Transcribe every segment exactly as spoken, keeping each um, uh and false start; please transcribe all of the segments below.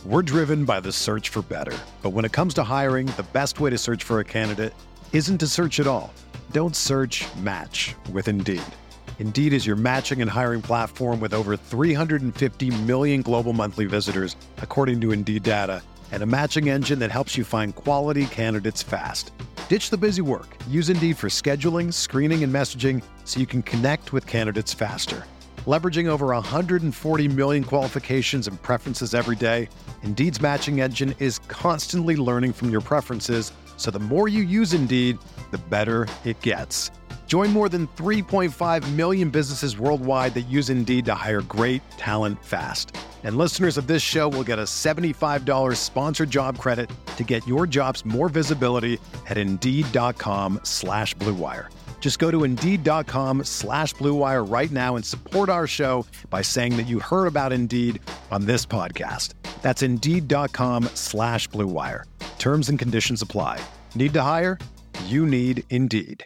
We're driven by the search for better. But when it comes to hiring, the best way to search for a candidate isn't to search at all. Don't search, match with Indeed. Indeed is your matching and hiring platform with over three hundred fifty million global monthly visitors, according to Indeed data, and a matching engine that helps you find quality candidates fast. Ditch the busy work. Use Indeed for scheduling, screening, and messaging so you can connect with candidates faster. Leveraging over one hundred forty million qualifications and preferences every day, Indeed's matching engine is constantly learning from your preferences, so the more you use Indeed, the better it gets. Join more than three point five million businesses worldwide that use Indeed to hire great talent fast. And listeners of this show will get a seventy-five dollars sponsored job credit to get your jobs more visibility at Indeed.com slash Blue Wire. Just go to Indeed.com slash Blue Wire right now and support our show by saying that you heard about Indeed on this podcast. That's Indeed.com slash Blue Wire. Terms and conditions apply. Need to hire? You need Indeed.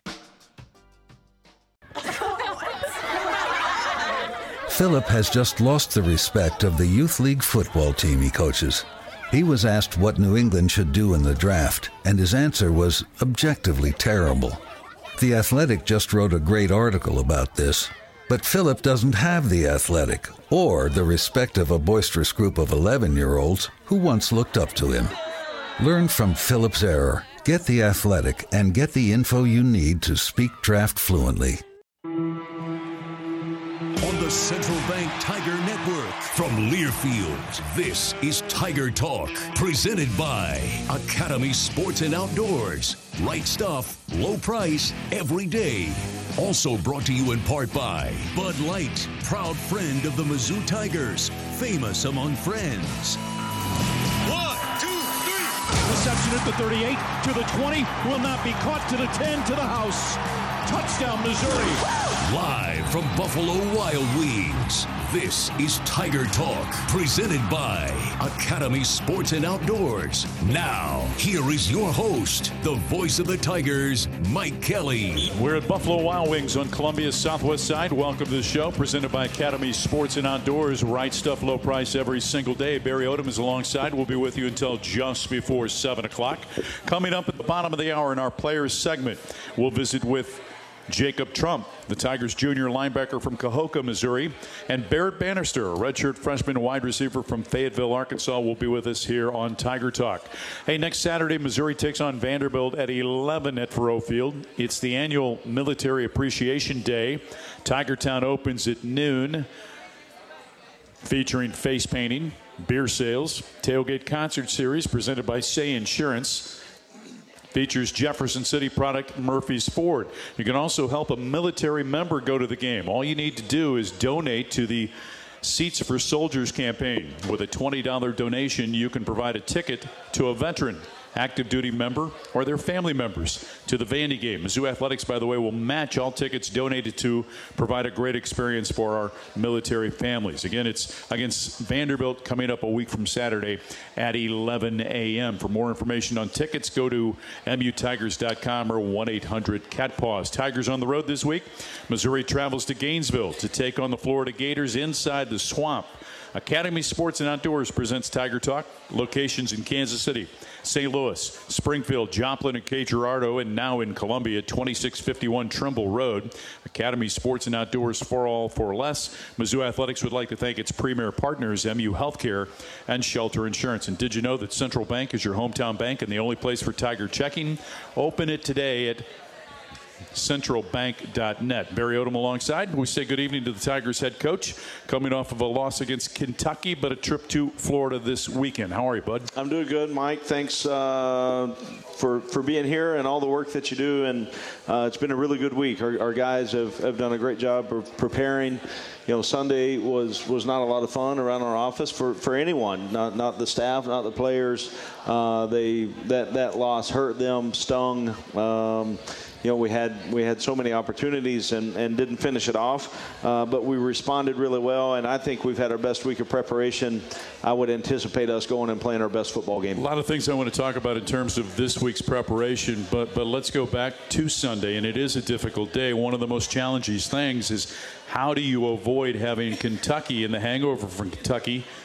Philip has just lost the respect of the youth league football team he coaches. He was asked what New England should do in the draft, and his answer was objectively terrible. The Athletic just wrote a great article about this, but Philip doesn't have The Athletic or the respect of a boisterous group of eleven-year-olds who once looked up to him. Learn from Philip's error, get The Athletic, and get the info you need to speak draft fluently. On the Central Bank Tiger Network from Learfield, this is Tiger Talk, presented by Academy Sports and Outdoors. Right stuff, low price, every day. Also brought to you in part by Bud Light, proud friend of the Mizzou Tigers, famous among friends. One, two, three. Reception at the thirty-eight, to the twenty, will not be caught, to the ten, to the house. Touchdown, Missouri. Live from Buffalo Wild Wings, this is Tiger Talk, presented by Academy Sports and Outdoors. Now, here is your host, the voice of the Tigers, Mike Kelly. We're at Buffalo Wild Wings on Columbia's southwest side. Welcome to the show, presented by Academy Sports and Outdoors. Right stuff, low price every single day. Barry Odom is alongside. We'll be with you until just before seven o'clock. Coming up at the bottom of the hour in our players segment, we'll visit with Jacob Trump, the Tigers junior linebacker from Cahokia, Missouri, and Barrett Bannister, a redshirt freshman wide receiver from Fayetteville, Arkansas, will be with us here on Tiger Talk. Hey, next Saturday, Missouri takes on Vanderbilt at eleven at Faurot Field. It's the annual Military Appreciation Day. Tiger Town opens at noon, featuring face painting, beer sales, tailgate concert series presented by Say Insurance. Features Jefferson City product Murphy's Ford. You can also help a military member go to the game. All you need to do is donate to the Seats for Soldiers campaign. With a twenty dollars donation, you can provide a ticket to a veteran, active duty member, or their family members to the Vandy game. Mizzou Athletics, by the way, will match all tickets donated to provide a great experience for our military families. Again, it's against Vanderbilt coming up a week from Saturday at eleven a.m. For more information on tickets, go to M U Tigers dot com or one eight hundred cat paws. Tigers on the road this week. Missouri travels to Gainesville to take on the Florida Gators inside the Swamp. Academy Sports and Outdoors presents Tiger Talk. Locations in Kansas City, Saint Louis, Springfield, Joplin, and Cape Girardeau, and now in Columbia, twenty-six fifty-one Trimble Road. Academy Sports and Outdoors, for all, for less. Mizzou Athletics would like to thank its premier partners, M U Healthcare and Shelter Insurance. And did you know that Central Bank is your hometown bank and the only place for Tiger checking? Open it today at central bank dot net. Barry Odom alongside. We say good evening to the Tigers head coach, coming off of a loss against Kentucky, but a trip to Florida this weekend. How are you, bud? I'm doing good, Mike. Thanks uh, for for being here and all the work that you do. And uh, it's been a really good week. Our, our guys have, have done a great job of preparing. You know, Sunday was, was not a lot of fun around our office for, for anyone, not not the staff, not the players. Uh, they that that loss hurt them, stung. Um, You know, we had we had so many opportunities and, and didn't finish it off, uh, but we responded really well, and I think we've had our best week of preparation. I would anticipate us going and playing our best football game. A lot of things I want to talk about in terms of this week's preparation, but but let's go back to Sunday, and it is a difficult day. One of the most challenging things is how do you avoid having Kentucky and the hangover from Kentucky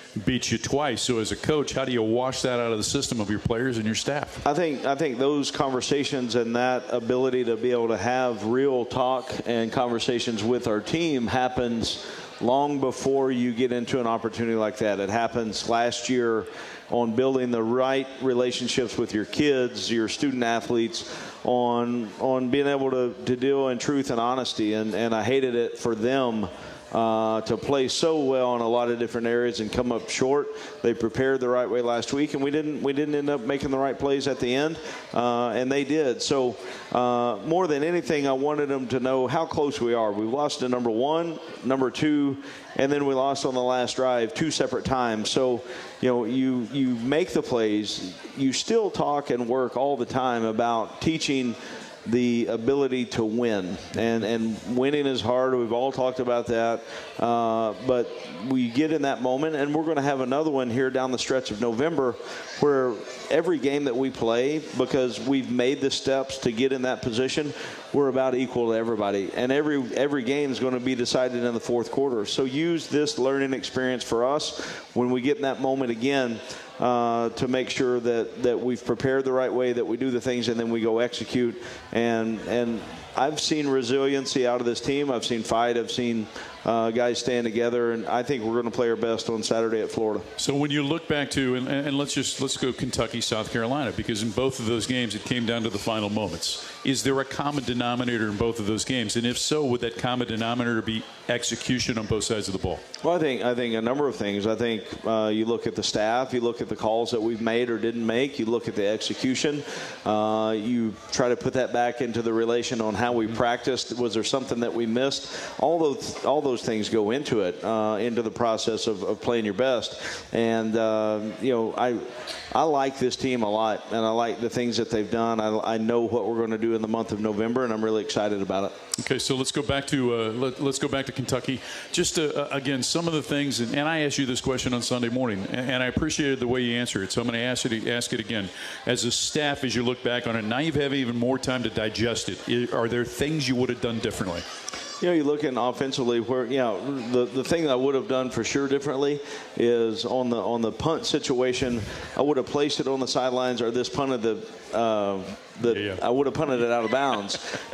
beats you twice. So as a coach, how do you wash that out of the system of your players and your staff? I think I think those conversations and that ability to be able to have real talk and conversations with our team happens long before you get into an opportunity like that. It happens last year on building the right relationships with your kids, your student athletes, on on being able to, to deal in truth and honesty. And, and I hated it for them uh, to play so well in a lot of different areas and come up short. They prepared the right way last week, and we didn't we didn't end up making the right plays at the end, uh, and they did. So uh, more than anything, I wanted them to know how close we are. We lost to number one, number two, and then we lost on the last drive two separate times. So, you know, you you make the plays. You still talk and work all the time about teaching the ability to win, and and winning is hard. We've all talked about that, uh, but we get in that moment, and we're going to have another one here down the stretch of November, where every game that we play, because we've made the steps to get in that position, we're about equal to everybody, and every every game is going to be decided in the fourth quarter. So use this learning experience for us when we get in that moment again. Uh, to make sure that, that we've prepared the right way, that we do the things, and then we go execute. And and I've seen resiliency out of this team. I've seen fight. I've seen uh, guys stand together, and I think we're going to play our best on Saturday at Florida. So when you look back to, and, and let's just let's go Kentucky, South Carolina, because in both of those games it came down to the final moments. Is there a common denominator in both of those games? And if so, would that common denominator be execution on both sides of the ball? Well, I think I think a number of things. I think uh, you look at the staff, you look at the calls that we've made or didn't make, you look at the execution, uh, you try to put that back into the relation on how we practiced. Was there something that we missed? All those all those things go into it, uh, into the process of, of playing your best. And uh, you know, I I like this team a lot, and I like the things that they've done. I, I know what we're going to do in the month of November, and I'm really excited about it. Okay, so let's go back to uh, let, let's go back to Kentucky. Just uh, again, some of the things, and, and I asked you this question on Sunday morning, and, and I appreciated the way you answered it. So I'm going to ask you to ask it again. As a staff, as you look back on it, now you've had even more time to digest it. Are there things you would have done differently? You know, you look at offensively where, you know, the, the thing that I would have done for sure differently is on the on the punt situation, I would have placed it on the sidelines, or this punted the uh, the yeah, yeah. I would have punted it out of bounds,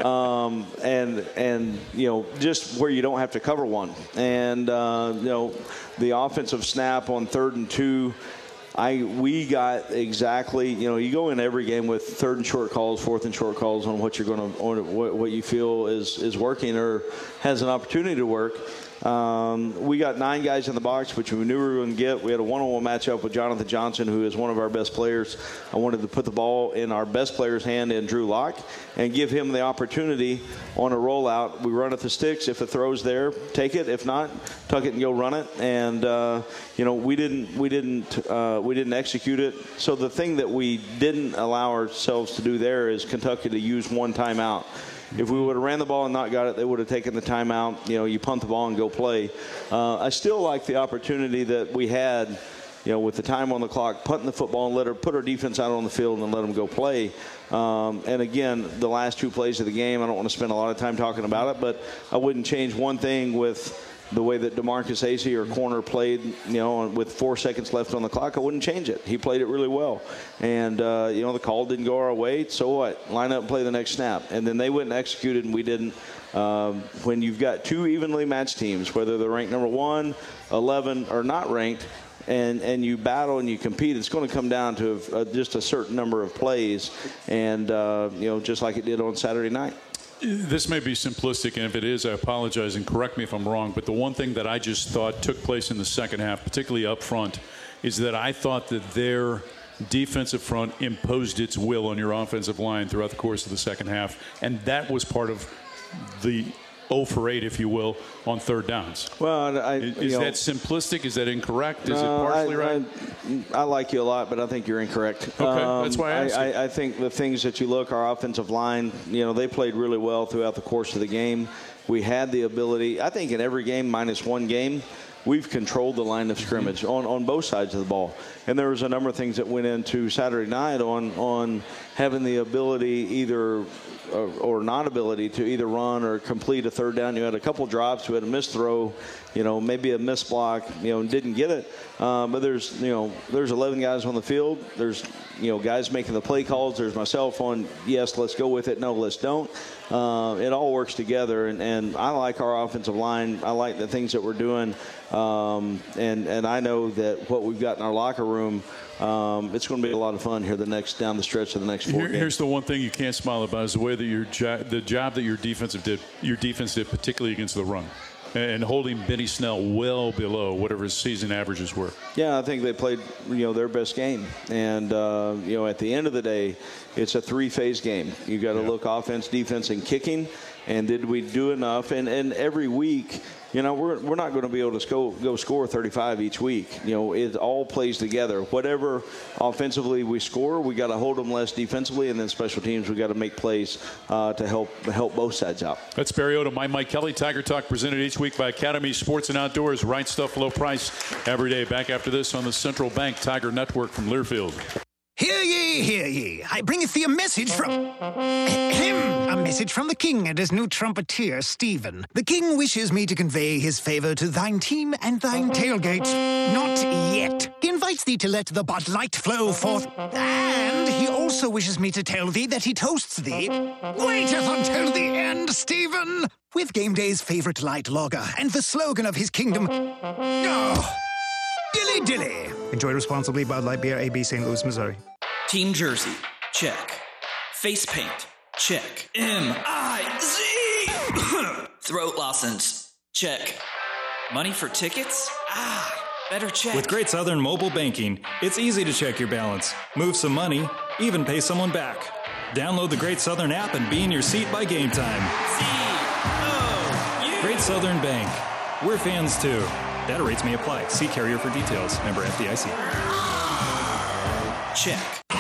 um, and and you know, just where you don't have to cover one, and uh, you know, the offensive snap on third and two. I we got exactly, you know, you go in every game with third and short calls, fourth and short calls on what you're going to, on what, what you feel is, is working or has an opportunity to work. Um, we got nine guys in the box, which we knew we were going to get. We had a one-on-one matchup with Jonathan Johnson, who is one of our best players. I wanted to put the ball in our best player's hand in Drew Lock and give him the opportunity on a rollout. We run at the sticks. If it throws there, take it. If not, tuck it and go run it. And uh, you know, we didn't we didn't uh, we didn't execute it. So the thing that we didn't allow ourselves to do there is Kentucky to use one timeout. If we would have ran the ball and not got it, they would have taken the timeout. You know, you punt the ball and go play. Uh, I still like the opportunity that we had, you know, with the time on the clock, punting the football and let her put our defense out on the field and let them go play. Um, and again, the last two plays of the game, I don't want to spend a lot of time talking about it, but I wouldn't change one thing with the way that DeMarcus Acey, or corner, played, you know, with four seconds left on the clock. I wouldn't change it. He played it really well. And, uh, you know, the call didn't go our way. So what? Line up and play the next snap. And then they went and executed, and we didn't. Um, when you've got two evenly matched teams, whether they're ranked number one, eleven, or not ranked, and, and you battle and you compete, it's going to come down to a, just a certain number of plays. And, uh, you know, just like it did on Saturday night. This may be simplistic, and if it is, I apologize, and correct me if I'm wrong, but the one thing that I just thought took place in the second half, particularly up front, is that I thought that their defensive front imposed its will on your offensive line throughout the course of the second half, and that was part of the oh for eight, if you will, on third downs. Well, I, is, you is know, that simplistic? Is that incorrect? Is no, it partially I, right? I, I like you a lot, but I think you're incorrect. Okay, um, that's why I asked. I, I, I think the things that you look, our offensive line, you know, they played really well throughout the course of the game. We had the ability, I think in every game minus one game, we've controlled the line of scrimmage on, on both sides of the ball. And there was a number of things that went into Saturday night on, on having the ability either or, or non-ability to either run or complete a third down. You had a couple drops. We had a missed throw, you know, maybe a missed block, you know, and didn't get it. Uh, but there's, you know, there's eleven guys on the field. There's, you know, guys making the play calls. There's myself on, yes, let's go with it. No, let's don't. Uh, it all works together, and, and I like our offensive line. I like the things that we're doing, um, and and I know that what we've got in our locker room, um, it's going to be a lot of fun here the next down the stretch of the next four Here, games. Here's the one thing you can't smile about is the way that your jo- the job that your defensive did, your defense did, particularly against the run, and holding Benny Snell well below whatever his season averages were. Yeah, I think they played, you know, their best game. And, uh, you know, at the end of the day, it's a three-phase game. You got to yeah. look offense, defense, and kicking. And did we do enough? And and every week, you know, we're we're not going to be able to go, go score thirty-five each week. You know, it all plays together. Whatever offensively we score, we got to hold them less defensively, and then special teams, we got to make plays uh, to help help both sides out. That's Barry Odom. I'm Mike Kelly. Tiger Talk presented each week by Academy Sports and Outdoors. Right stuff, low price every day. Back after this on the Central Bank Tiger Network from Learfield. Hear ye, hear ye. I bringeth thee a message from... Ahem. A message from the king and his new trumpeter, Stephen. The king wishes me to convey his favor to thine team and thine tailgate. Not yet. He invites thee to let the Bud Light flow forth. And he also wishes me to tell thee that he toasts thee. Waiteth until the end, Stephen. With Game Day's favorite light lager and the slogan of his kingdom... Oh... Dilly dilly. Enjoy responsibly. Bud Light Beer, A B, Saint Louis, Missouri. Team jersey, check. Face paint, check. M I Z. Throat lozenges, check. Money for tickets? Ah, better check. With Great Southern Mobile Banking, it's easy to check your balance, move some money, even pay someone back. Download the Great Southern app and be in your seat by game time. C O U. Great Southern Bank. We're fans too. Data rates may apply. See carrier for details. Member F D I C. Check.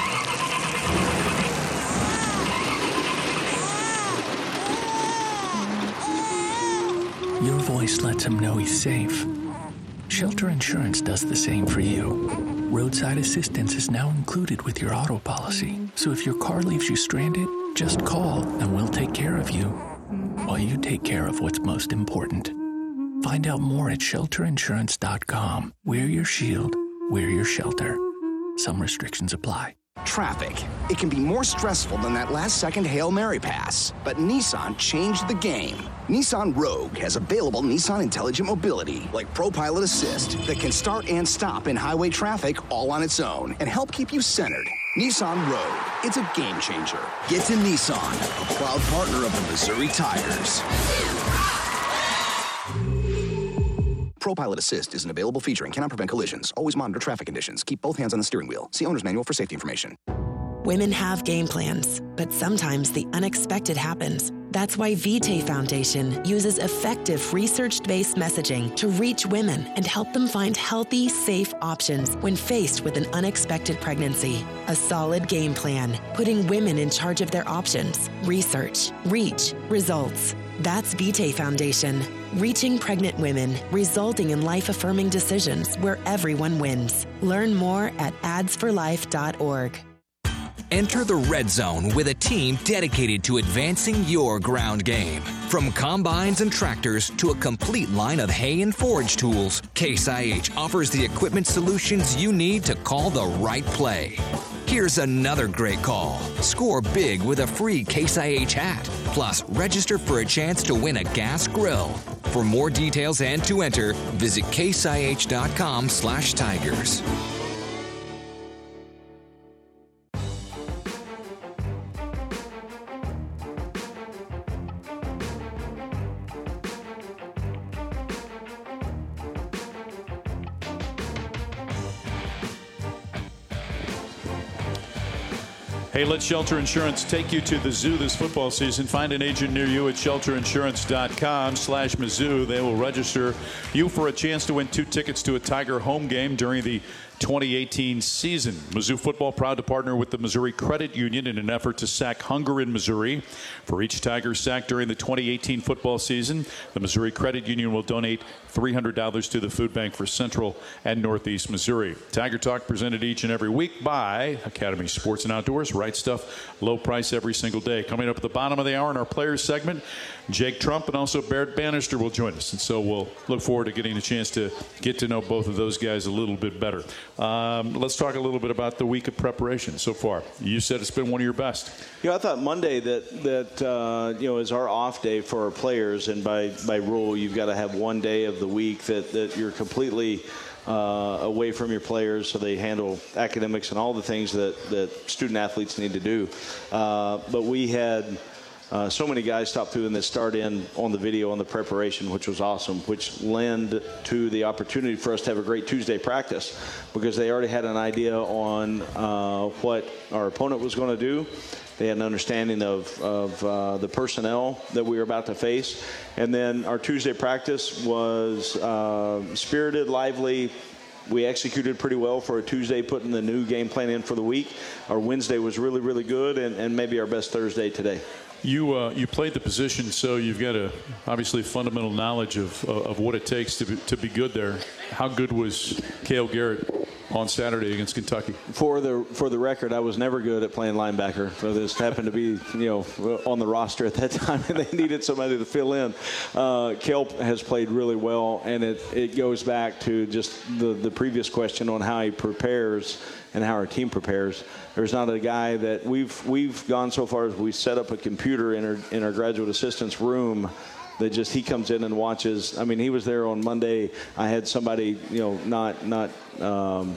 Your voice lets him know he's safe. Shelter Insurance does the same for you. Roadside assistance is now included with your auto policy. So if your car leaves you stranded, just call and we'll take care of you while you take care of what's most important. Find out more at shelter insurance dot com. Wear your shield, wear your shelter. Some restrictions apply. Traffic. It can be more stressful than that last-second Hail Mary pass. But Nissan changed the game. Nissan Rogue has available Nissan Intelligent Mobility, like ProPilot Assist, that can start and stop in highway traffic all on its own and help keep you centered. Nissan Rogue. It's a game changer. Get to Nissan, a proud partner of the Missouri Tigers. ProPilot Assist is an available feature and cannot prevent collisions. Always monitor traffic conditions. Keep both hands on the steering wheel. See owner's manual for safety information. Women have game plans, but sometimes the unexpected happens. That's why Vitae Foundation uses effective research-based messaging to reach women and help them find healthy, safe options when faced with an unexpected pregnancy. A solid game plan, putting women in charge of their options. Research, reach, results. That's Vitae Foundation, reaching pregnant women, resulting in life-affirming decisions where everyone wins. Learn more at ads for life dot org. Enter the Red Zone with a team dedicated to advancing your ground game. From combines and tractors to a complete line of hay and forage tools, Case I H offers the equipment solutions you need to call the right play. Here's another great call. Score big with a free Case I H hat. Plus, register for a chance to win a gas grill. For more details and to enter, visit case I H dot com slash tigers. Hey, let Shelter Insurance take you to the zoo this football season. Find an agent near you at shelter insurance dot com slash Mizzou. They will register you for a chance to win two tickets to a Tiger home game during the twenty eighteen season. Mizzou football proud to partner with the Missouri Credit Union in an effort to sack hunger in Missouri. For each Tiger sacked during the twenty eighteen football season, the Missouri Credit Union will donate three hundred dollars to the food bank for Central and Northeast Missouri. Tiger Talk presented each and every week by Academy Sports and Outdoors. Right stuff, low price every single day. Coming up at the bottom of the hour in our players segment, Jake Trump and also Barrett Bannister will join us. And so we'll look forward to getting a chance to get to know both of those guys a little bit better. Um, let's talk a little bit about the week of preparation so far. You said it's been one of your best. You know, I thought Monday that that uh, you know is our off day for our players, and by by rule you've got to have one day of the week that that you're completely uh, away from your players, so they handle academics and all the things that that student athletes need to do. Uh, but we had. Uh, so many guys stopped through and that start in on the video on the preparation, which was awesome, which led to the opportunity for us to have a great Tuesday practice because they already had an idea on uh, what our opponent was going to do. They had an understanding of, of uh, the personnel that we were about to face. And then our Tuesday practice was uh, spirited, lively. We executed pretty well for a Tuesday, putting the new game plan in for the week. Our Wednesday was really, really good, and, and maybe our best Thursday today. You uh, you played the position, so you've got a obviously fundamental knowledge of uh, of what it takes to be, to be good there. How good was Cale Garrett on Saturday against Kentucky? For the for the record, I was never good at playing linebacker. So this happened to be you know on the roster at that time, and they needed somebody to fill in. Uh, Cale has played really well, and it it goes back to just the the previous question on how he prepares and how our team prepares. There's not a guy that we've we've gone so far as we set up a computer in our in our graduate assistant's room that just he comes in and watches. I mean, he was there on Monday. I had somebody, you know, not not um,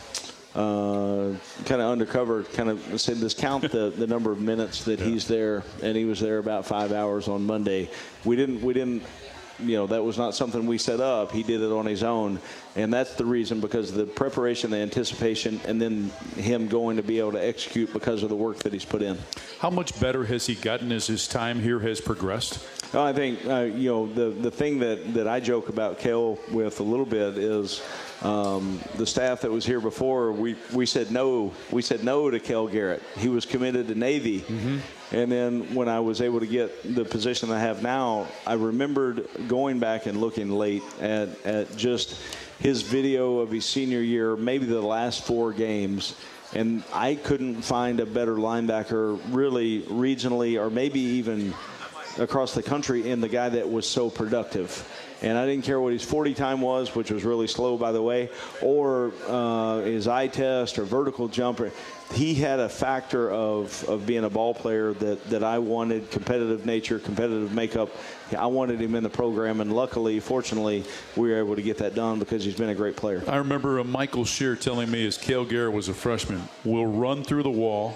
uh, kind of undercover, kind of said, let's count the, the number of minutes that yeah. he's there, and he was there about five hours on Monday. We didn't we didn't. You know, that was not something we set up. He did it on his own. And that's the reason, because of the preparation, the anticipation, and then him going to be able to execute because of the work that he's put in. How much better has he gotten as his time here has progressed? Oh, I think, uh, you know, the, the thing that, that I joke about Cale with a little bit is um, the staff that was here before, we, we said no. We said no to Cale Garrett. He was committed to Navy. Mm-hmm. And then when I was able to get the position I have now, I remembered going back and looking late at, at just his video of his senior year, maybe the last four games, and I couldn't find a better linebacker really regionally or maybe even across the country in the guy that was so productive. And I didn't care what his forty time was, which was really slow, by the way, or uh, his eye test or vertical jumper. He had a factor of, of being a ball player that, that I wanted, competitive nature, competitive makeup. I wanted him in the program, and luckily, fortunately, we were able to get that done because he's been a great player. I remember uh, Michael Scheer telling me as Cale Garrett was a freshman, we'll run through the wall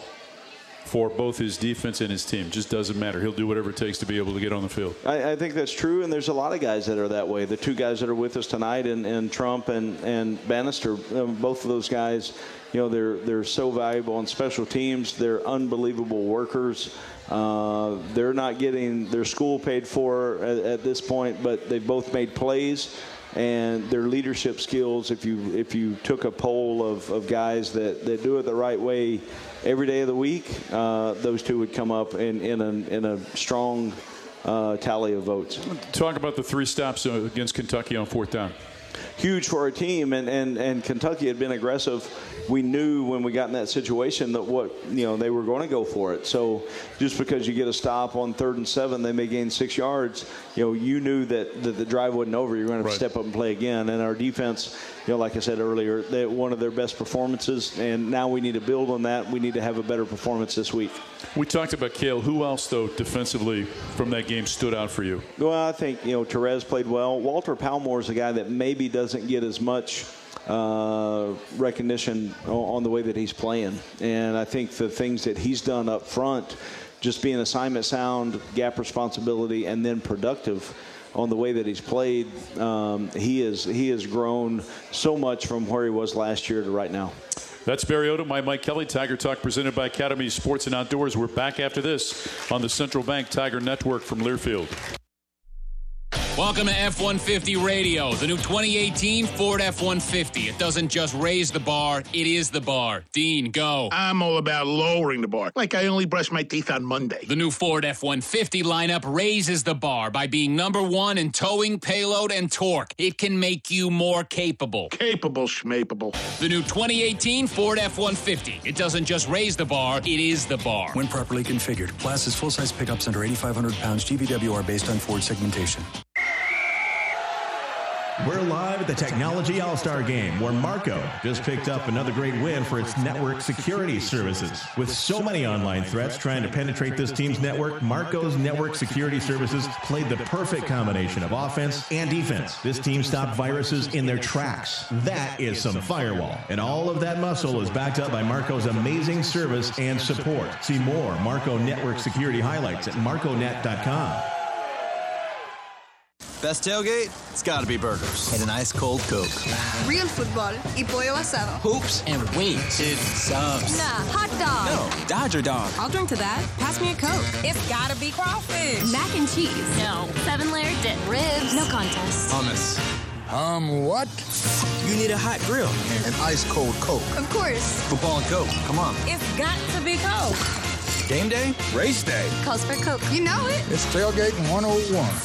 for both his defense and his team. Just doesn't matter. He'll do whatever it takes to be able to get on the field. I, I think that's true, and there's a lot of guys that are that way. The two guys that are with us tonight, and, and Trump and, and Bannister, um, both of those guys, you know, they're they're so valuable on special teams. They're unbelievable workers. Uh, they're not getting their school paid for at, at this point, but they've both made plays. And their leadership skills, if you if you took a poll of, of guys that, that do it the right way every day of the week, uh, those two would come up in, in, a, in a strong uh, tally of votes. Talk about the three stops against Kentucky on fourth down. Huge for our team, and, and, and Kentucky had been aggressive. We knew when we got in that situation that what you know they were going to go for it. So just because you get a stop on third and seven, they may gain six yards. You know, you knew that, that the drive wasn't over. You're going to have to step up and play again. And our defense, you know, like I said earlier, they one of their best performances. And now we need to build on that. We need to have a better performance this week. We talked about Cale. Who else, though, defensively from that game stood out for you? Well, I think you know Therese played well. Walter Palmore is a guy that maybe doesn't get as much uh, recognition on the way that he's playing. And I think the things that he's done up front, just being assignment sound, gap responsibility, and then productive on the way that he's played, um, he is he has grown so much from where he was last year to right now. That's Barry Odom. I'm Mike Kelly. Tiger Talk presented by Academy Sports and Outdoors. We're back after this on the Central Bank Tiger Network from Learfield. Welcome to F one fifty Radio, the new twenty eighteen Ford F one fifty. It doesn't just raise the bar, it is the bar. Dean, go. I'm all about lowering the bar, like I only brush my teeth on Monday. The new Ford F one fifty lineup raises the bar by being number one in towing, payload, and torque. It can make you more capable. Capable schmapable. The new twenty eighteen Ford F one fifty. It doesn't just raise the bar, it is the bar. When properly configured, classes full-size pickups under eighty-five hundred pounds G V W R based on Ford segmentation. We're live at the Technology All-Star Game, where Marco just picked up another great win for its network security services. With so many online threats trying to penetrate this team's network, Marco's network security services played the perfect combination of offense and defense. This team stopped viruses in their tracks. That is some firewall. And all of that muscle is backed up by Marco's amazing service and support. See more Marco Network Security highlights at marco net dot com. Best tailgate? It's gotta be burgers. And an ice cold Coke. Real football y pollo asado. Hoops and wings. Dude, subs. Nah, hot dog. No, Dodger dog. I'll drink to that. Pass me a Coke. It's gotta be crawfish. Mac and cheese. No. Seven layer dip. Ribs. No contest. Hummus. Um, what? You need a hot grill. And an ice cold Coke. Of course. Football and Coke. Come on. It's got to be Coke. Game day? Race day. Calls for Coke. You know it. It's tailgating one oh one.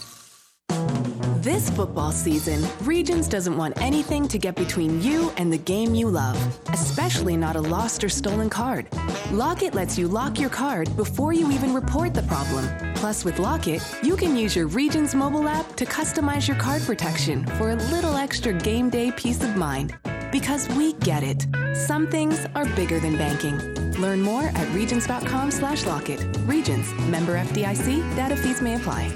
This football season, Regions doesn't want anything to get between you and the game you love, especially not a lost or stolen card. Lockit lets you lock your card before you even report the problem. Plus, with Lockit, you can use your Regions mobile app to customize your card protection for a little extra game day peace of mind. Because we get it. Some things are bigger than banking. Learn more at regions.com slash Lockit. Regions, member F D I C, data fees may apply.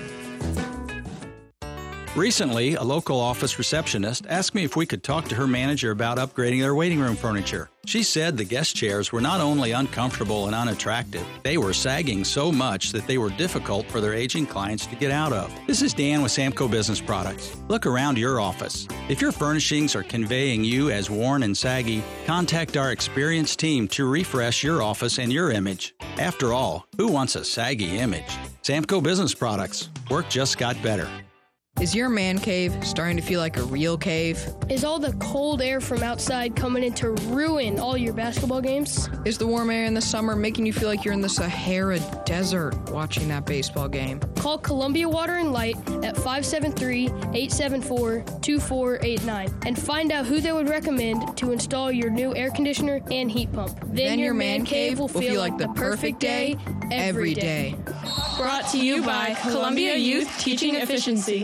Recently, a local office receptionist asked me if we could talk to her manager about upgrading their waiting room furniture. She said the guest chairs were not only uncomfortable and unattractive, they were sagging so much that they were difficult for their aging clients to get out of. This is Dan with Samco Business Products. Look around your office. If your furnishings are conveying you as worn and saggy, contact our experienced team to refresh your office and your image. After all, who wants a saggy image? Samco Business Products. Work just got better. Is your man cave starting to feel like a real cave? Is all the cold air from outside coming in to ruin all your basketball games? Is the warm air in the summer making you feel like you're in the Sahara Desert watching that baseball game? Call Columbia Water and Light at five seven three, eight seven four, two four eight nine and find out who they would recommend to install your new air conditioner and heat pump. Then, then your man cave will feel, feel like the perfect day every day. Brought to you by Columbia Youth Teaching Efficiency.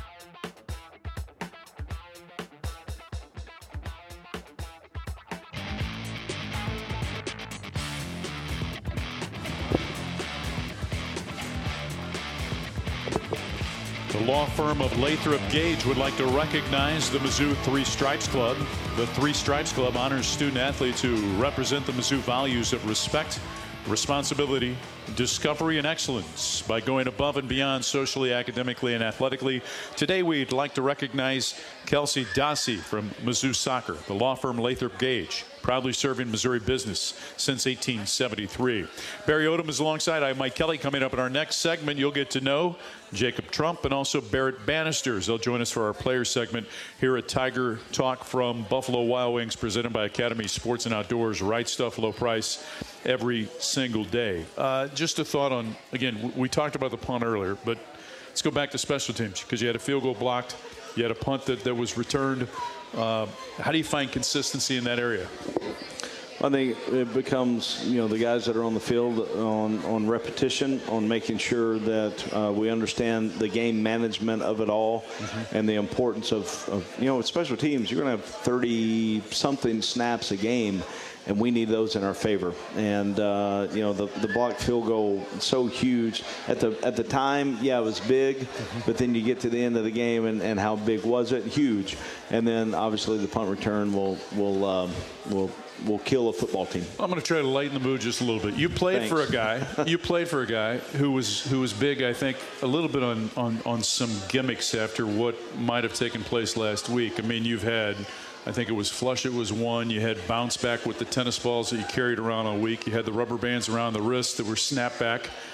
The law firm of Lathrop Gage would like to recognize the Mizzou Three Stripes Club. The Three Stripes Club honors student athletes who represent the Mizzou values of respect, responsibility, discovery, and excellence by going above and beyond socially, academically, and athletically. Today, we'd like to recognize Kelsey Dossie from Mizzou Soccer. The law firm Lathrop Gage, proudly serving Missouri business since eighteen seventy-three. Barry Odom is alongside. I'm Mike Kelly. Coming up in our next segment, you'll get to know Jacob Trump and also Barrett Bannisters. They'll join us for our player segment here at Tiger Talk from Buffalo Wild Wings, presented by Academy Sports and Outdoors. Right stuff, low price every single day. Uh, just a thought on, again, we talked about the punt earlier, but let's go back to special teams because you had a field goal blocked. You had a punt that, that was returned. Uh, how do you find consistency in that area? I think it becomes, you know, the guys that are on the field on, on repetition, on making sure that uh, we understand the game management of it all, mm-hmm. and the importance of, of, you know, with special teams, you're going to have thirty-something snaps a game, and we need those in our favor. And, uh, you know, the, the blocked field goal, so huge. At the at the time, yeah, it was big, mm-hmm. but then you get to the end of the game, and, and how big was it? Huge. And then, obviously, the punt return will will um, will will kill a football team. I'm going to try to lighten the mood just a little bit. You played Thanks. for a guy. You played for a guy who was who was big, I think, a little bit on, on, on some gimmicks after what might have taken place last week. I mean, you've had, I think it was Flush It was one. You had bounce back with the tennis balls that you carried around all week. You had the rubber bands around the wrists that were snap back.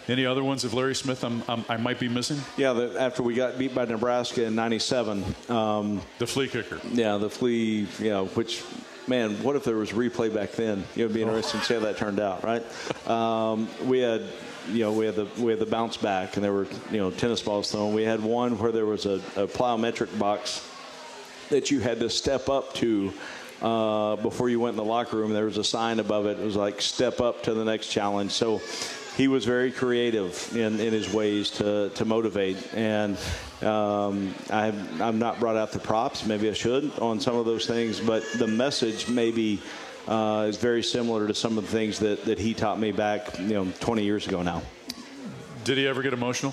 Any other ones of Larry Smith I'm, I'm, I might be missing? Yeah, the, after we got beat by Nebraska in ninety-seven. Um, the flea kicker. Yeah, the flea, you know, which, man, what if there was replay back then? It would be interesting oh. to see how that turned out, right? Um, we had, you know, we had the we had the bounce back, and there were, you know, tennis balls thrown. We had one where there was a, a plyometric box that you had to step up to uh, before you went in the locker room. There was a sign above it. It was like, step up to the next challenge. So he was very creative in, in his ways to, to motivate. And um, I've, I've not brought out the props. Maybe I should on some of those things. But the message maybe uh, is very similar to some of the things that, that he taught me back, you know, twenty years ago now. Did he ever get emotional?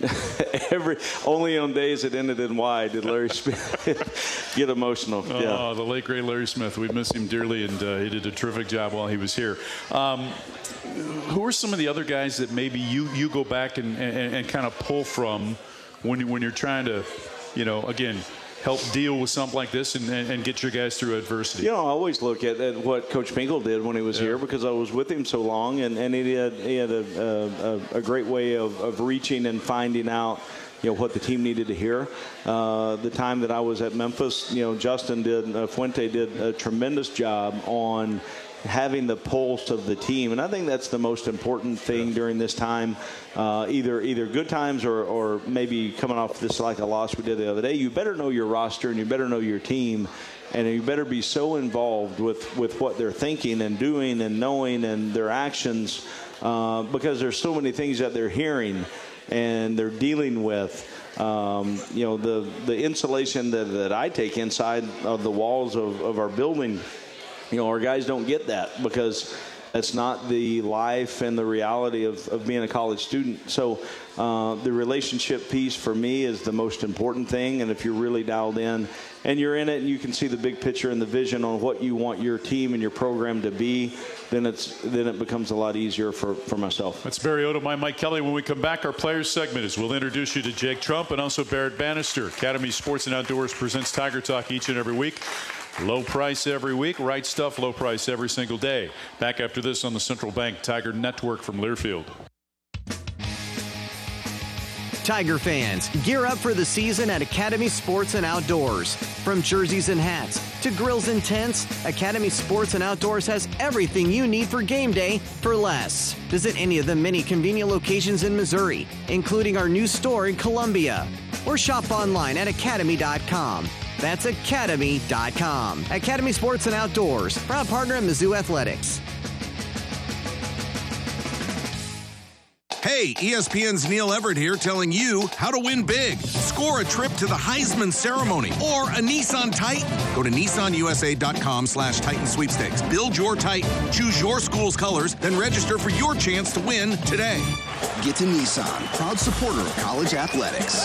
Every only on days it ended in Y did Larry Smith get emotional. Oh, yeah. The late great Larry Smith. We miss him dearly, and uh, he did a terrific job while he was here. Um, who are some of the other guys that maybe you you go back and, and, and kind of pull from when you, when you're trying to, you know, again, help deal with something like this and, and, and get your guys through adversity? You know, I always look at, at what Coach Pinkel did when he was yeah. here, because I was with him so long, and, and he had, he had a, a, a great way of, of reaching and finding out, you know, what the team needed to hear. Uh, the time that I was at Memphis, you know, Justin did, uh, Fuente did a tremendous job on having the pulse of the team, and I think that's the most important thing during this time, uh, either either good times or, or maybe coming off this like a loss we did the other day. You better know your roster, and you better know your team, and you better be so involved with, with what they're thinking and doing and knowing and their actions, uh, because there's so many things that they're hearing and they're dealing with. Um, you know, the, the insulation that, that I take inside of the walls of, of our building, you know, our guys don't get that because that's not the life and the reality of, of being a college student. So uh, the relationship piece for me is the most important thing. And if you're really dialed in and you're in it and you can see the big picture and the vision on what you want your team and your program to be, then it's then it becomes a lot easier for, for myself. That's Barry Odom. I'm Mike Kelly. When we come back, our players segment is we'll introduce you to Jake Trump and also Barrett Bannister. Academy Sports and Outdoors presents Tiger Talk each and every week. Low price every week, right stuff, low price every single day. Back after this on the Central Bank Tiger Network from Learfield. Tiger fans, gear up for the season at Academy Sports and Outdoors. From jerseys and hats to grills and tents, Academy Sports and Outdoors has everything you need for game day for less. Visit any of the many convenient locations in Missouri, including our new store in Columbia, or shop online at academy dot com. That's academy dot com. Academy Sports and Outdoors, proud partner of Mizzou Athletics. Hey, E S P N's Neil Everett here telling you how to win big. Score a trip to the Heisman ceremony or a Nissan Titan. Go to nissan u s a dot com slash Titan sweepstakes. Build your Titan, choose your school's colors, then register for your chance to win today. Get to Nissan, proud supporter of college athletics.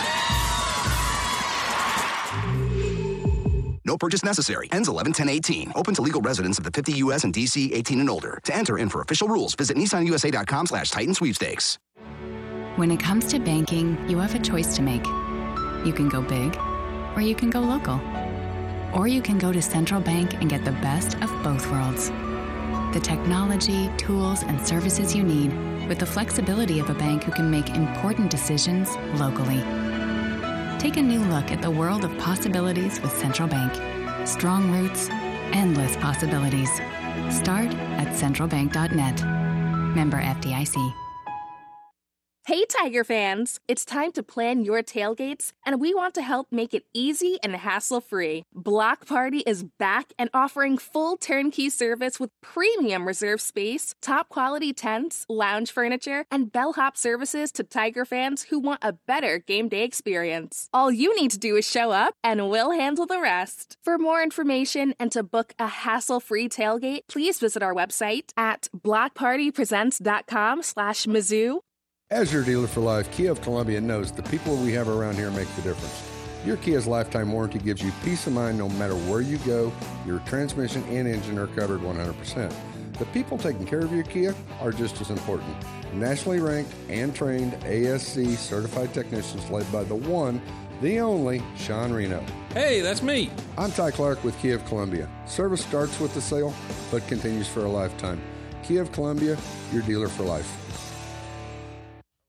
No purchase necessary. Ends eleven ten eighteen. Open to legal residents of the fifty U S and D C eighteen and older. To enter in for official rules, visit nissan u s a dot com slash Titan sweepstakes. When it comes to banking, you have a choice to make. You can go big, or you can go local. Or you can go to Central Bank and get the best of both worlds. The technology, tools, and services you need with the flexibility of a bank who can make important decisions locally. Take a new look at the world of possibilities with Central Bank. Strong roots, endless possibilities. Start at central bank dot net. Member F D I C. Hey Tiger fans, it's time to plan your tailgates, and we want to help make it easy and hassle-free. Block Party is back and offering full turnkey service with premium reserve space, top-quality tents, lounge furniture, and bellhop services to Tiger fans who want a better game day experience. All you need to do is show up, and we'll handle the rest. For more information and to book a hassle-free tailgate, please visit our website at block party presents dot com slash Mizzou. As your dealer for life, Kia of Columbia knows the people we have around here make the difference. Your Kia's lifetime warranty gives you peace of mind no matter where you go. Your transmission and engine are covered one hundred percent. The people taking care of your Kia are just as important. Nationally ranked and trained A S C certified technicians led by the one, the only, Sean Reno. Hey, that's me. I'm Ty Clark with Kia of Columbia. Service starts with the sale, but continues for a lifetime. Kia of Columbia, your dealer for life.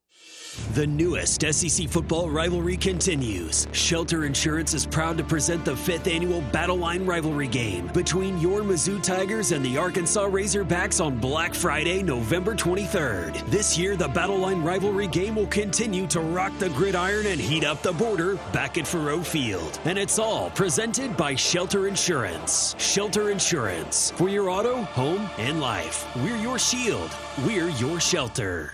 The newest S E C football rivalry continues. Shelter Insurance is proud to present the fifth annual Battle Line rivalry game between your Mizzou Tigers and the Arkansas Razorbacks on Black Friday, November twenty-third. This year, the Battle Line rivalry game will continue to rock the gridiron and heat up the border back at Faurot Field. And it's all presented by Shelter Insurance. Shelter Insurance. For your auto, home, and life. We're your shield. We're your shelter.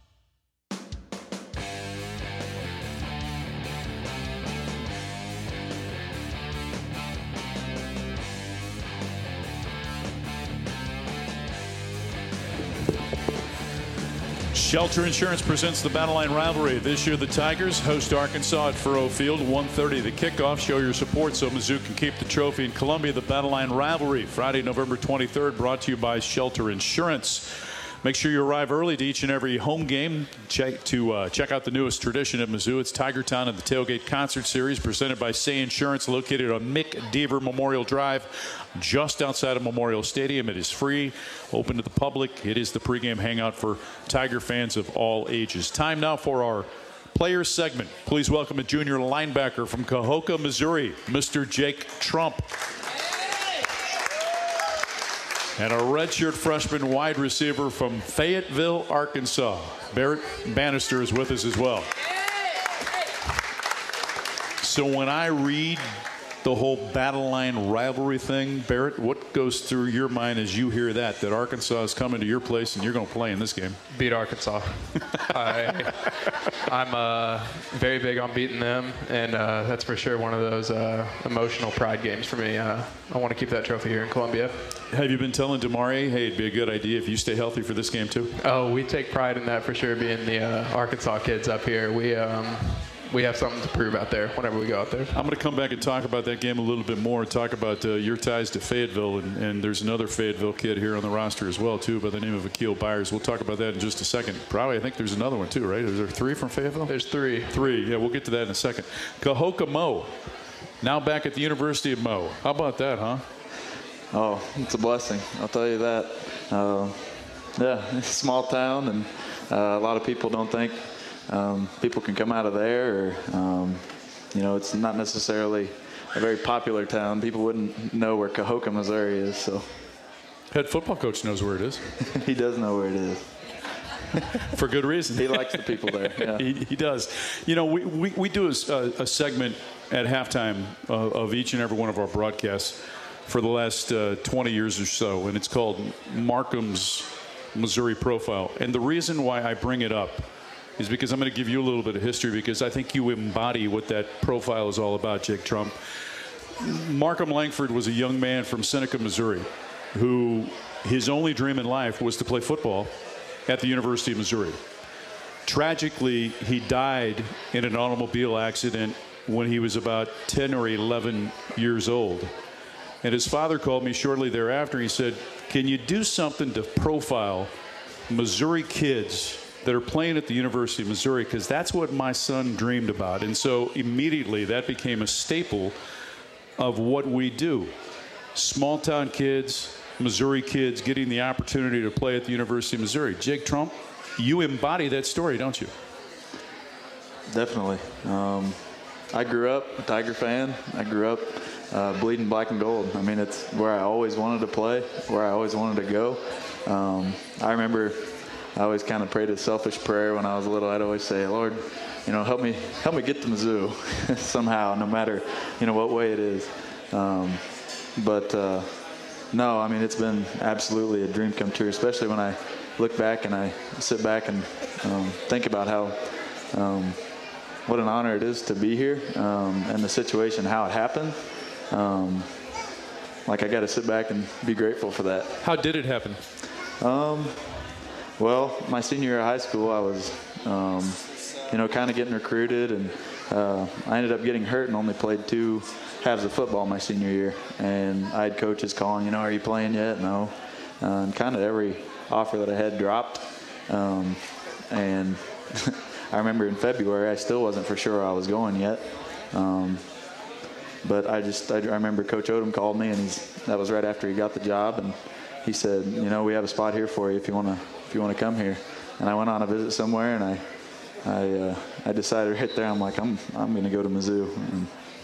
Shelter Insurance presents the Battle Line rivalry. This year, the Tigers host Arkansas at Faurot Field, one thirty the kickoff. Show your support so Mizzou can keep the trophy. In Columbia, the Battle Line rivalry, Friday, November twenty-third, brought to you by Shelter Insurance. Make sure you arrive early to each and every home game. Check to uh, check out the newest tradition at Mizzou. It's Tiger Town and the Tailgate Concert Series, presented by Say Insurance, located on Mick Deaver Memorial Drive, just outside of Memorial Stadium. It is free, open to the public. It is the pregame hangout for Tiger fans of all ages. Time now for our players segment. Please welcome a junior linebacker from Cahokia, Missouri, Mister Jake Trump. And a redshirt freshman wide receiver from Fayetteville, Arkansas, Barrett Bannister, is with us as well. So when I read the whole Battle Line rivalry thing, Barrett, what goes through your mind as you hear that, that Arkansas is coming to your place and you're going to play in this game? Beat Arkansas. I, I'm uh, very big on beating them, and uh, that's for sure one of those uh, emotional pride games for me. Uh, I want to keep that trophy here in Columbia. Have you been telling Damari, hey, it'd be a good idea if you stay healthy for this game too? Oh, we take pride in that for sure, being the uh, Arkansas kids up here. We um, we have something to prove out there whenever we go out there. I'm going to come back and talk about that game a little bit more, talk about uh, your ties to Fayetteville, and, and there's another Fayetteville kid here on the roster as well, too, by the name of Akil Byers. We'll talk about that in just a second. Probably, I think there's another one, too, right? Is there three from Fayetteville? There's three. Three, yeah, we'll get to that in a second. Cahokia Mo, now back at the University of Mo. How about that, huh? Oh, it's a blessing, I'll tell you that. Uh, yeah, it's a small town, and uh, a lot of people don't think um, people can come out of there. Or, um, you know, it's not necessarily a very popular town. People wouldn't know where Cahokia, Missouri is. So, head football coach knows where it is. He does know where it is. For good reason. He likes the people there. Yeah. he, he does. You know, we, we, we do a, a segment at halftime of, of each and every one of our broadcasts for the last uh, twenty years or so, and it's called Markham's Missouri Profile. And the reason why I bring it up is because I'm going to give you a little bit of history, because I think you embody what that profile is all about, Jake Trump. Markham Langford was a young man from Seneca, Missouri, who his only dream in life was to play football at the University of Missouri. Tragically, he died in an automobile accident when he was about ten or eleven years old. And his father called me shortly thereafter. He said, can you do something to profile Missouri kids that are playing at the University of Missouri? Because that's what my son dreamed about. And so immediately that became a staple of what we do. Small town kids, Missouri kids getting the opportunity to play at the University of Missouri. Jake Trump, you embody that story, don't you? Definitely. Um, I grew up a Tiger fan. I grew up Uh, bleeding black and gold. I mean, it's where I always wanted to play, where I always wanted to go. Um, I remember I always kind of prayed a selfish prayer when I was little. I'd always say, Lord, you know, help me, help me get to Mizzou somehow, no matter, you know, what way it is. Um, but uh, no, I mean, it's been absolutely a dream come true, especially when I look back and I sit back and um, think about how, um, what an honor it is to be here, um, and the situation, how it happened. Um, like I got to sit back and be grateful for that. How did it happen? Um, well, my senior year of high school, I was, um, you know, kind of getting recruited, and uh, I ended up getting hurt and only played two halves of football my senior year. And I had coaches calling, you know, are you playing yet? No. Uh, and kind of every offer that I had dropped. Um, and I remember in February, I still wasn't for sure I was going yet. Um, But I just, I remember Coach Odom called me, and he's, that was right after he got the job, and he said, you know, we have a spot here for you if you want to, if you want to come here. And I went on a visit somewhere, and I I uh, I decided right there, I'm like, I'm I'm going to go to Mizzou. And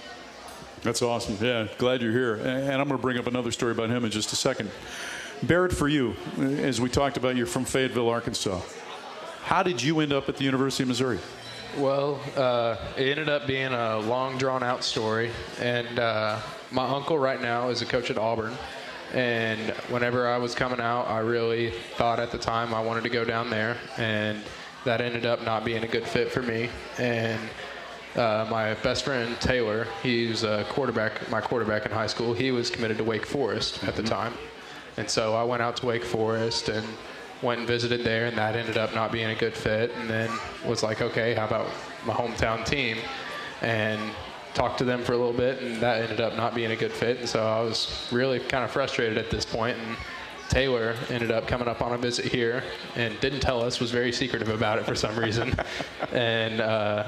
that's awesome. Yeah, glad you're here. And I'm going to bring up another story about him in just a second. Barrett, for you, as we talked about, you're from Fayetteville, Arkansas. How did you end up at the University of Missouri? Well, uh, it ended up being a long, drawn-out story. And uh, my uncle right now is a coach at Auburn. And whenever I was coming out, I really thought at the time I wanted to go down there. And that ended up not being a good fit for me. And uh, my best friend, Taylor, he's a quarterback, my quarterback in high school. He was committed to Wake Forest at the time. And so I went out to Wake Forest and went and visited there, and that ended up not being a good fit. And then was like, okay, how about my hometown team? And talked to them for a little bit, and that ended up not being a good fit. And so I was really kind of frustrated at this point. And Taylor ended up coming up on a visit here and didn't tell us, was very secretive about it for some reason. and uh,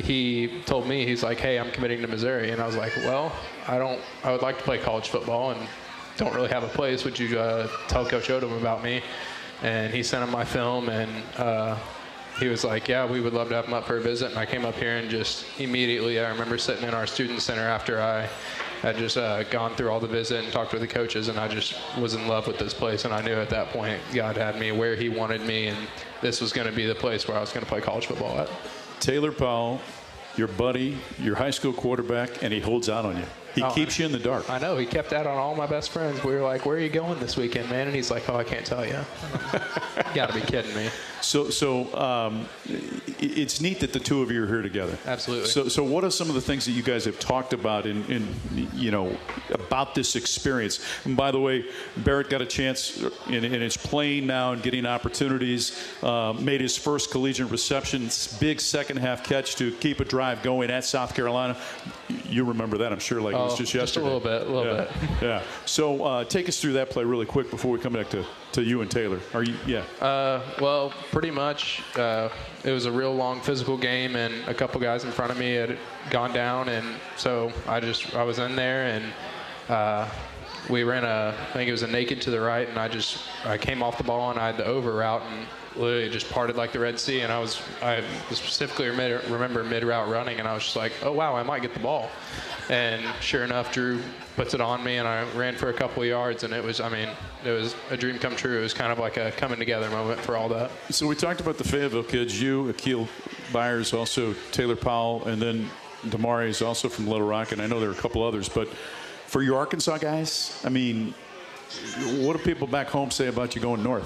he told me, he's like, hey, I'm committing to Missouri. And I was like, well, I don't, I would like to play college football and don't really have a place. Would you uh, tell Coach Odom about me? And he sent him my film, and uh, he was like, yeah, we would love to have him up for a visit. And I came up here, and just immediately I remember sitting in our student center after I had just uh, gone through all the visit and talked with the coaches, and I just was in love with this place. And I knew at that point God had me where he wanted me, and this was going to be the place where I was going to play college football at. Taylor Powell, your buddy, your high school quarterback, and he holds out on you. He oh, keeps you in the dark. I know. He kept that on all my best friends. We were like, where are you going this weekend, man? And he's like, oh, I can't tell you. You got to be kidding me. So so um, it's neat that the two of you are here together. Absolutely. So so what are some of the things that you guys have talked about in, in you know, about this experience? And by the way, Barrett got a chance in, in his playing now and getting opportunities, uh, made his first collegiate reception, big second half catch to keep a drive going at South Carolina. You remember that, I'm sure, like oh, it was just yesterday. Just a little bit, a little yeah. bit. Yeah. So uh, take us through that play really quick before we come back to, to you and Taylor. Are you? Yeah. Uh, well, pretty much. Uh, it was a real long physical game, and a couple guys in front of me had gone down, and so I just I was in there, and uh, we ran a I think it was a naked to the right, and I just I came off the ball, and I had the over route, and literally just parted like the Red Sea, and I was I specifically remember mid route running, and I was just like, oh wow, I might get the ball. And sure enough, Drew puts it on me, and I ran for a couple of yards, and it was, I mean, it was a dream come true. It was kind of like a coming together moment for all that. So we talked about the Fayetteville kids, you, Akil Byers, also Taylor Powell, and then Damari is also from Little Rock, and I know there are a couple others. But for your Arkansas guys, I mean, what do people back home say about you going north?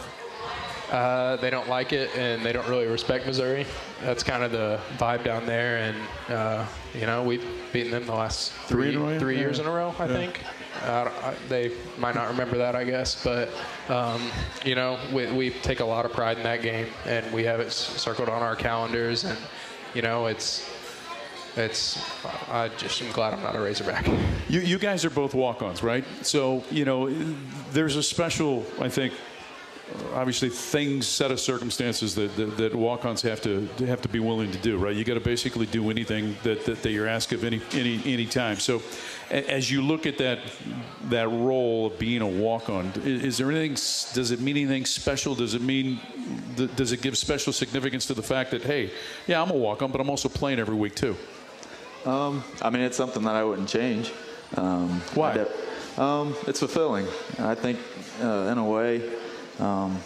Uh, they don't like it, and they don't really respect Missouri. That's kind of the vibe down there, and uh, you know, we've beaten them the last three three, three yeah. years in a row, I yeah. think. Uh, I, they might not remember that, I guess, but um, you know, we, we take a lot of pride in that game, and we have it circled on our calendars, and you know, it's it's. I just am glad I'm not a Razorback. You you guys are both walk-ons, right? So you know, there's a special, I think. Obviously, things, set of circumstances that, that, that walk-ons have to have to be willing to do, right? You got to basically do anything that, that, that you're asked of any any any time. So, as you look at that that role of being a walk-on, is, is there anything? Does it mean anything special? Does it mean? Does it give special significance to the fact that, hey, yeah, I'm a walk-on, but I'm also playing every week too? Um, I mean, it's something that I wouldn't change. Um, Why? Um, it's fulfilling. I think, uh, in a way. Um,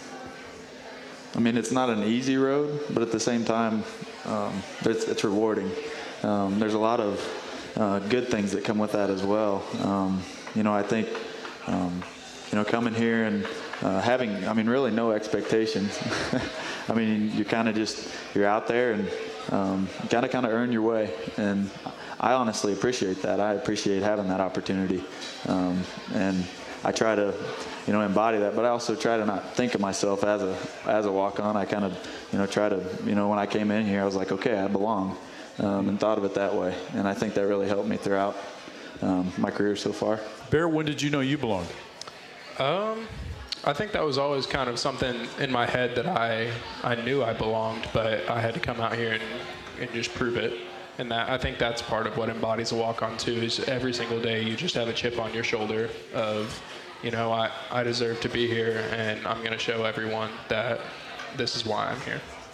I mean, it's not an easy road, but at the same time, um, it's, it's rewarding. Um, there's a lot of uh, good things that come with that as well. Um, you know, I think, um, you know, coming here and uh, having, I mean, really no expectations. I mean, you kind of just, you're out there and um, you kind of kind of earn your way. And I honestly appreciate that. I appreciate having that opportunity. Um, and I try to, you know, embody that, but I also try to not think of myself as a as a walk-on. I kind of, you know, try to, you know, when I came in here, I was like, okay, I belong, um, and thought of it that way. And I think that really helped me throughout um, my career so far. Bear, when did you know you belonged? Um, I think that was always kind of something in my head that I I knew I belonged, but I had to come out here and, and just prove it. And that I think that's part of what embodies a walk-on too, is every single day you just have a chip on your shoulder of, you know, I, I deserve to be here, and I'm going to show everyone that this is why I'm here.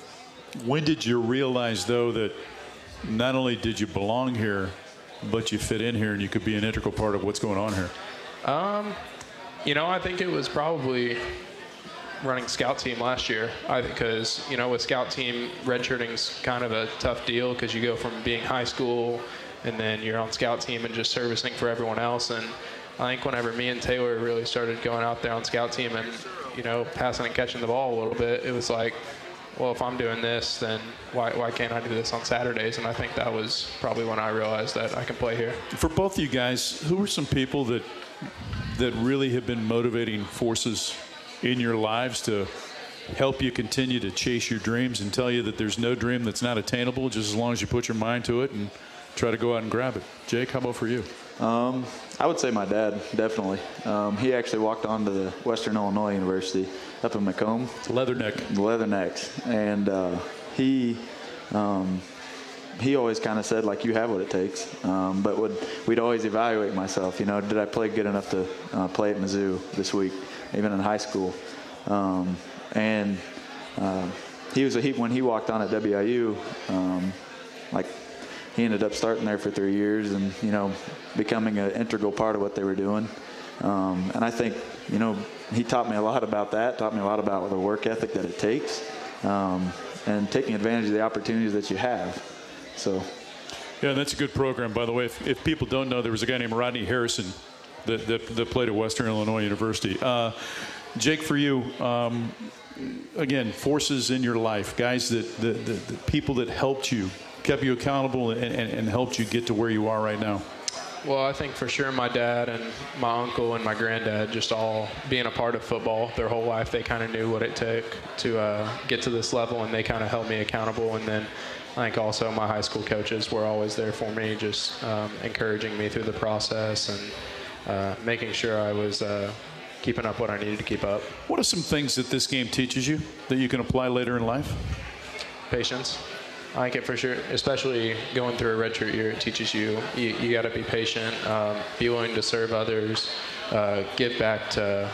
When did you realize, though, that not only did you belong here, but you fit in here and you could be an integral part of what's going on here? Um, you know, I think it was probably running scout team last year. I because, you know, with scout team, redshirting's kind of a tough deal because you go from being high school and then you're on scout team and just servicing for everyone else. And I think whenever me and Taylor really started going out there on scout team and, you know, passing and catching the ball a little bit, it was like, well, if I'm doing this, then why, why can't I do this on Saturdays? And I think that was probably when I realized that I can play here. For both of you guys, who are some people that that really have been motivating forces in your lives to help you continue to chase your dreams and tell you that there's no dream that's not attainable just as long as you put your mind to it and try to go out and grab it? Jake, how about for you? Um, I would say my dad, definitely. Um, he actually walked on to the Western Illinois University up in Macomb. Leatherneck. Leathernecks. And uh, he um, he always kind of said, like, you have what it takes. Um, but would we'd always evaluate myself. You know, did I play good enough to uh, play at Mizzou this week, even in high school? Um, and uh, he was a, he, when he walked on at W I U, um, like, he ended up starting there for three years and, you know, becoming an integral part of what they were doing. Um, and I think, you know, he taught me a lot about that, taught me a lot about the work ethic that it takes, um, and taking advantage of the opportunities that you have. So, yeah, that's a good program, by the way. If, if people don't know, there was a guy named Rodney Harrison that, that, that played at Western Illinois University. Uh, Jake, for you, um, again, forces in your life, guys that the, the, the people that helped you, kept you accountable and, and, and helped you get to where you are right now? Well, I think for sure my dad and my uncle and my granddad, just all being a part of football their whole life, they kind of knew what it took to uh, get to this level, and they kind of held me accountable. And then I think also my high school coaches were always there for me, just um, encouraging me through the process and uh, making sure I was uh, keeping up what I needed to keep up. What are some things that this game teaches you that you can apply later in life? Patience. I think it for sure, especially going through a redshirt year, it teaches you, you, you got to be patient, um, be willing to serve others, uh, give back to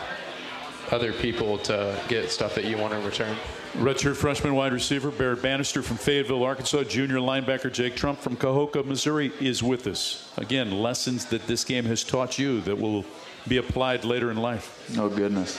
other people to get stuff that you want in return. Redshirt freshman wide receiver Barrett Bannister from Fayetteville, Arkansas. Junior linebacker Jake Trump from Cahokia, Missouri is with us. Again, lessons that this game has taught you that will be applied later in life. Oh, goodness.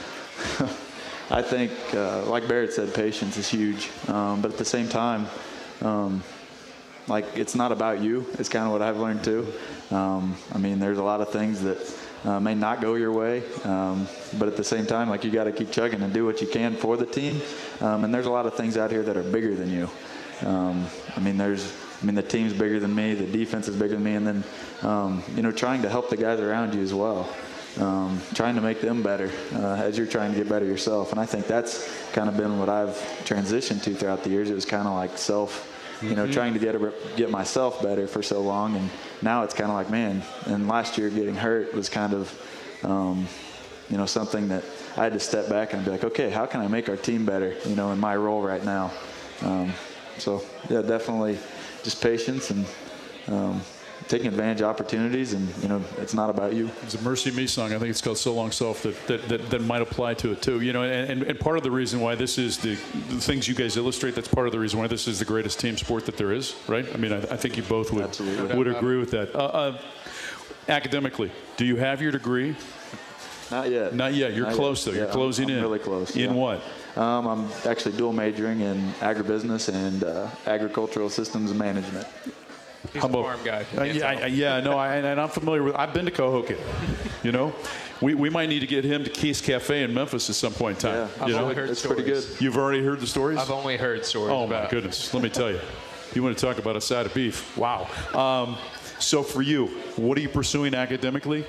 I think, uh, like Barrett said, patience is huge. Um, but at the same time, um, like, it's not about you. It's kind of what I've learned, too. Um, I mean, there's a lot of things that uh, may not go your way. Um, but at the same time, like, you got to keep chugging and do what you can for the team. Um, and there's a lot of things out here that are bigger than you. Um, I mean, there's, I mean, the team's bigger than me. The defense is bigger than me. And then, um, you know, trying to help the guys around you as well. Um, trying to make them better uh, as you're trying to get better yourself. And I think that's kind of been what I've transitioned to throughout the years. It was kind of like self, you mm-hmm. know, trying to get a, get myself better for so long. And now it's kind of like, man, and last year getting hurt was kind of, um, you know, something that I had to step back and be like, okay, how can I make our team better, you know, in my role right now? Um, so, yeah, definitely just patience and um, taking advantage of opportunities, and, you know, it's not about you. It's a Mercy Me song. I think it's called So Long Self that that, that, that might apply to it too. You know, and, and part of the reason why this is the, the things you guys illustrate, that's part of the reason why this is the greatest team sport that there is, right? I mean, I, I think you both would Absolutely. would agree with that. Uh, uh, academically, do you have your degree? Not yet. Not yet. You're Not close, yet. though. You're yeah, closing I'm, I'm in. really close. In yeah. what? Um, I'm actually dual majoring in agribusiness and uh, agricultural systems management. He's How a about, farm guy. Uh, yeah, I, yeah, no, I, and I'm familiar with. I've been to Cahokia. You know, we we might need to get him to Keith's Cafe in Memphis at some point in time. Yeah, I've you only know? heard it's stories. pretty good. You've already heard the stories. I've only heard stories. Oh about my goodness! Let me tell you, you want to talk about a side of beef? Wow. Um, so for you, what are you pursuing academically?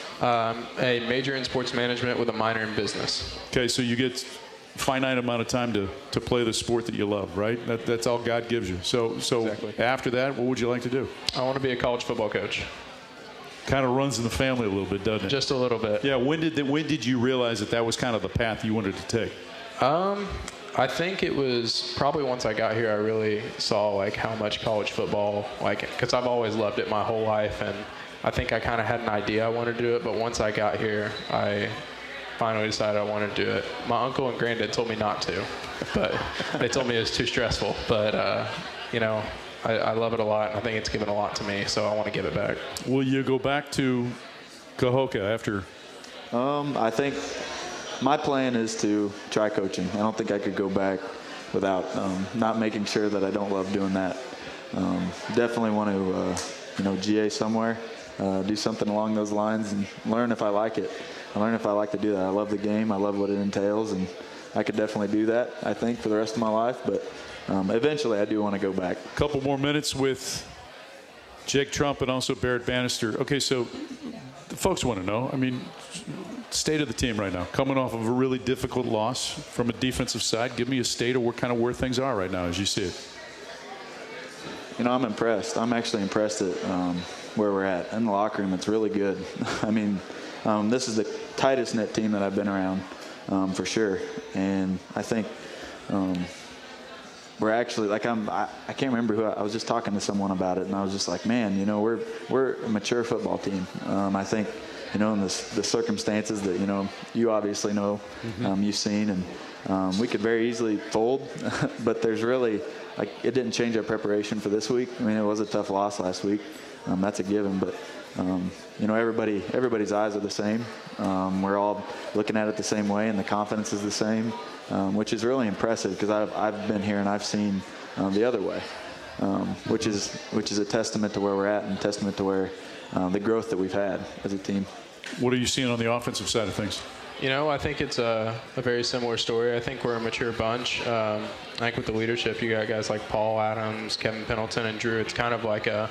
Um, a major in sports management with a minor in business. Okay, so you get finite amount of time to, to play the sport that you love, right? That, that's all God gives you. So so Exactly. after that, what would you like to do? I want to be a college football coach. Kind of runs in the family a little bit, doesn't it? Just a little bit. Yeah. When did the, when did you realize that that was kind of the path you wanted to take? Um, I think it was probably once I got here, I really saw like how much college football, like, because I've always loved it my whole life, and I think I kind of had an idea I wanted to do it, but once I got here, I finally decided I wanted to do it. My uncle and granddad told me not to, but they told me it was too stressful. But, uh, you know, I, I love it a lot, and I think it's given a lot to me, so I want to give it back. Will you go back to Cahokia after? Um, I think my plan is to try coaching. I don't think I could go back without um, not making sure that I don't love doing that. Um, definitely want to, uh, you know, G A somewhere, uh, do something along those lines and learn if I like it. I learn if I like to do that. I love the game. I love what it entails, and I could definitely do that, I think, for the rest of my life. But um, eventually I do want to go back. A couple more minutes with Jake Trump and also Barrett Bannister. Okay, so the folks want to know, I mean, state of the team right now, coming off of a really difficult loss from a defensive side. Give me a state of what kind of where things are right now as you see it. You know, I'm impressed. I'm actually impressed at um, where we're at. In the locker room, it's really good. I mean, um, this is the tightest knit team that I've been around um, for sure. And I think um, we're actually, like, I'm, I, I can't remember who, I, I was just talking to someone about it, and I was just like, man, you know, we're, we're a mature football team. Um, I think, you know, in the, the circumstances that, you know, you obviously know, mm-hmm. um, you've seen, and um, we could very easily fold, but there's really, like, it didn't change our preparation for this week. I mean, it was a tough loss last week. Um, that's a given, but, um, you know, everybody, everybody's eyes are the same. Um, we're all looking at it the same way, and the confidence is the same, um, which is really impressive because I've, I've been here and I've seen um, the other way, um, which is, which is a testament to where we're at and a testament to where uh, the growth that we've had as a team. What are you seeing on the offensive side of things? You know, I think it's a, a very similar story. I think we're a mature bunch. Um, I think with the leadership, you got guys like Paul Adams, Kevin Pendleton, and Drew. It's kind of like a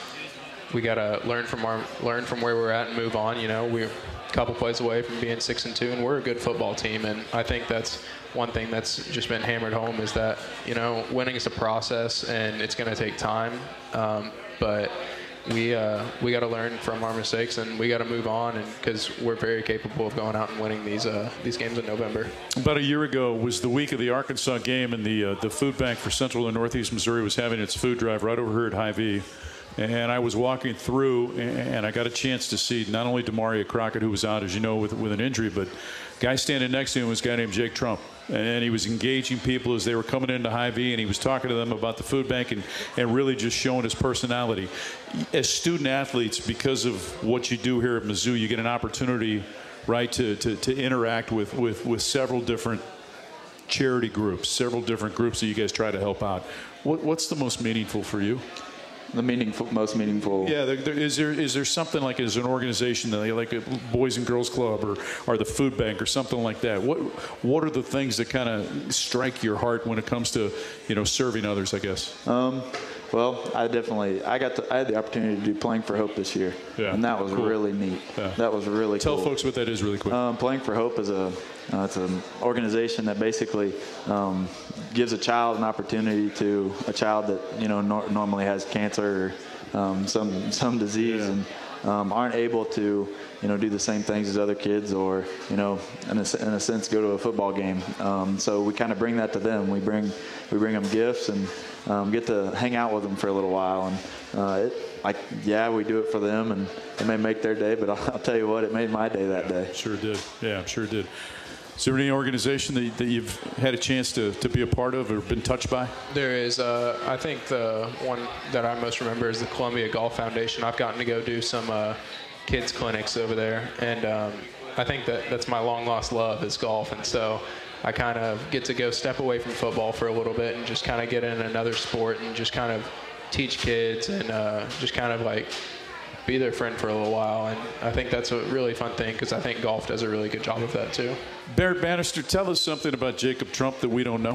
we got to learn from our learn from where we're at and move on. You know, we're a couple plays away from being six and two, and we're a good football team. And I think that's one thing that's just been hammered home is that, you know, winning is a process and it's going to take time. Um, but we uh, we got to learn from our mistakes, and we got to move on, and because we're very capable of going out and winning these uh, these games in November. About a year ago was the week of the Arkansas game, and the uh, the food bank for Central and Northeast Missouri was having its food drive right over here at Hy-Vee. And I was walking through, and I got a chance to see not only Demaria Crockett, who was out, as you know, with with an injury, but guy standing next to him was a guy named Jake Trump. And he was engaging people as they were coming into Hy-Vee, and he was talking to them about the food bank and, and really just showing his personality. As student athletes, because of what you do here at Mizzou, you get an opportunity, right, to, to, to interact with, with, with several different charity groups, several different groups that you guys try to help out. What, what's the most meaningful for you? The meaningful, most meaningful. Yeah, there, there, is there is there something like as an organization, like a Boys and Girls Club or, or the food bank or something like that? What what are the things that kind of strike your heart when it comes to, you know, serving others, I guess? Um, well, I definitely I got to, I had the opportunity to do Playing for Hope this year, yeah, and that was cool. really neat. Yeah. That was really Tell cool. folks what that is really quick. Um, Playing for Hope is a uh, it's an organization that basically um, gives a child an opportunity to a child that you know nor- normally has cancer or um, some some disease yeah. and um, aren't able to you know do the same things as other kids or you know in a, in a sense go to a football game. Um, so we kind of bring that to them. We bring we bring them gifts and um, get to hang out with them for a little while. And uh, it, like yeah, we do it for them, and it may make their day, but I'll, I'll tell you what, it made my day that day. Sure did. Yeah, I'm sure it did. Is there any organization that, that you've had a chance to, to be a part of or been touched by? There is. Uh, I think the one that I most remember is the Columbia Golf Foundation. I've gotten to go do some uh, kids clinics over there, and um, I think that that's my long-lost love is golf, and so I kind of get to go step away from football for a little bit and just kind of get in another sport and just kind of teach kids and uh, just kind of like be their friend for a little while. And I think that's a really fun thing because I think golf does a really good job of that too. Barrett Bannister, tell us something about Jacob Trump that we don't know.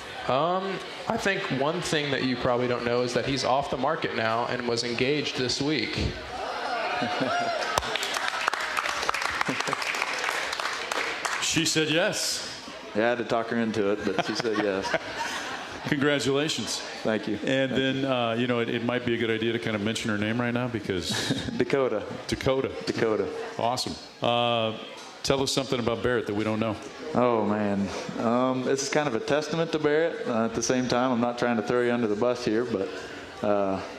Um, I think one thing that you probably don't know is that he's off the market now and was engaged this week. She said yes. Yeah, I had to talk her into it, but she said yes. Congratulations. Thank you. And Thank then, you. Uh, you know, it, it might be a good idea to kind of mention her name right now because... Dakota. Dakota. Dakota. Awesome. Uh, tell us something about Barrett that we don't know. Oh, man. Um, this is kind of a testament to Barrett. Uh, at the same time, I'm not trying to throw you under the bus here, but uh,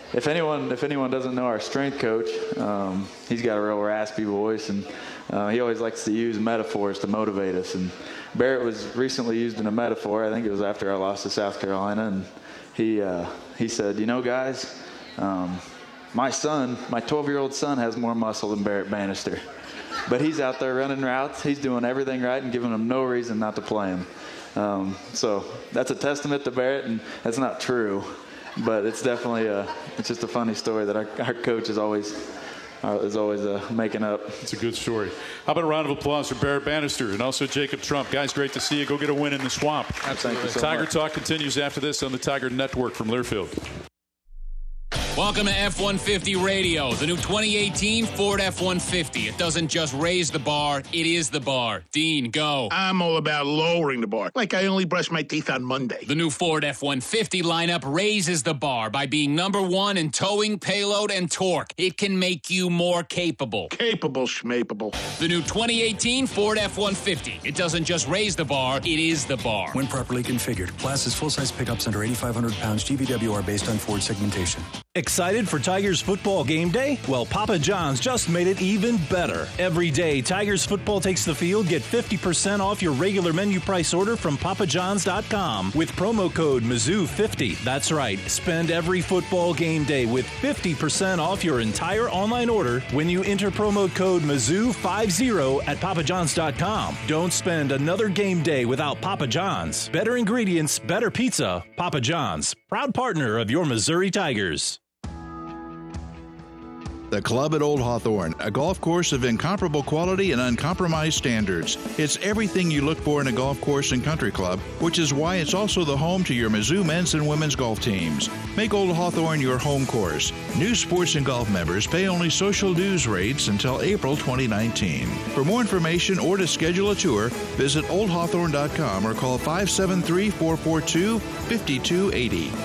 if anyone if anyone doesn't know our strength coach, um, he's got a real raspy voice, and uh, he always likes to use metaphors to motivate us. And Barrett was recently used in a metaphor. I think it was after I lost to South Carolina, and he uh, he said, you know, guys, um, my son, my twelve-year-old son has more muscle than Barrett Bannister. But he's out there running routes. He's doing everything right and giving them no reason not to play him. Um, so that's a testament to Barrett, and that's not true. But it's definitely a, it's just a funny story that our, our coach is always uh, is always uh, making up. It's a good story. How about a round of applause for Barrett Bannister and also Jacob Trump. Guys, great to see you. Go get a win in the swamp. Absolutely. So Tiger much. Talk continues after this on the Tiger Network from Learfield. Welcome to F one fifty Radio, the new twenty eighteen Ford F one fifty. It doesn't just raise the bar, it is the bar. Dean, go. I'm all about lowering the bar, like I only brush my teeth on Monday. The new Ford F one fifty lineup raises the bar by being number one in towing, payload, and torque. It can make you more capable. Capable schmapable. The new twenty eighteen Ford F one fifty. It doesn't just raise the bar, it is the bar. When properly configured, classes full-size pickups under eighty-five hundred pounds G V W are based on Ford segmentation. Excited for Tigers football game day? Well, Papa John's just made it even better. Every day, Tigers football takes the field. Get fifty percent off your regular menu price order from papa johns dot com with promo code Mizzou fifty. That's right. Spend every football game day with fifty percent off your entire online order when you enter promo code Mizzou fifty at papa johns dot com. Don't spend another game day without Papa John's. Better ingredients, better pizza. Papa John's, proud partner of your Missouri Tigers. The Club at Old Hawthorne, a golf course of incomparable quality and uncompromised standards. It's everything you look for in a golf course and country club, which is why it's also the home to your Mizzou men's and women's golf teams. Make Old Hawthorne your home course. New sports and golf members pay only social dues rates until April twenty nineteen. For more information or to schedule a tour, visit old hawthorne dot com or call five seven three, four four two, five two eight zero.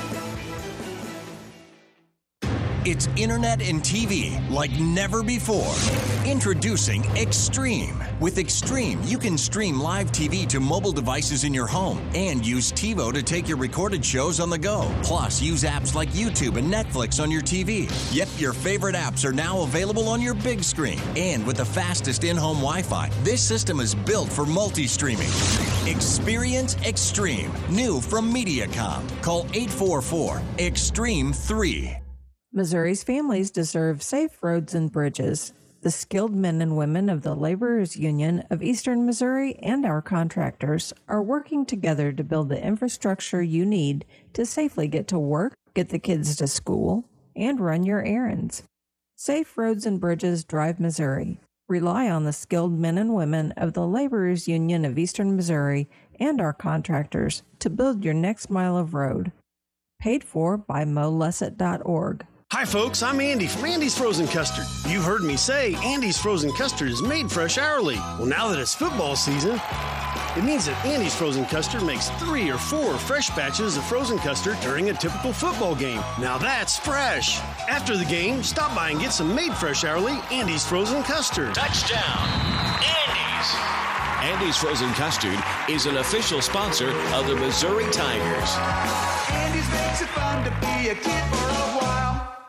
It's internet and T V like never before. Introducing Extreme. With Extreme, you can stream live T V to mobile devices in your home and use TiVo to take your recorded shows on the go. Plus, use apps like YouTube and Netflix on your T V. Yep, your favorite apps are now available on your big screen. And with the fastest in-home Wi-Fi, this system is built for multi-streaming. Experience Extreme. New from Mediacom. Call eight four four, extreme three. Missouri's families deserve safe roads and bridges. The skilled men and women of the Laborers Union of Eastern Missouri and our contractors are working together to build the infrastructure you need to safely get to work, get the kids to school, and run your errands. Safe roads and bridges drive Missouri. Rely on the skilled men and women of the Laborers Union of Eastern Missouri and our contractors to build your next mile of road. Paid for by mo lesset dot org. Hi folks, I'm Andy from Andy's Frozen Custard. You've heard me say Andy's Frozen Custard is made fresh hourly. Well, now that it's football season, it means that Andy's Frozen Custard makes three or four fresh batches of frozen custard during a typical football game. Now that's fresh. After the game, stop by and get some made fresh hourly Andy's Frozen Custard. Touchdown, Andy's. Andy's Frozen Custard is an official sponsor of the Missouri Tigers. Andy's makes it fun to be a kid for a while.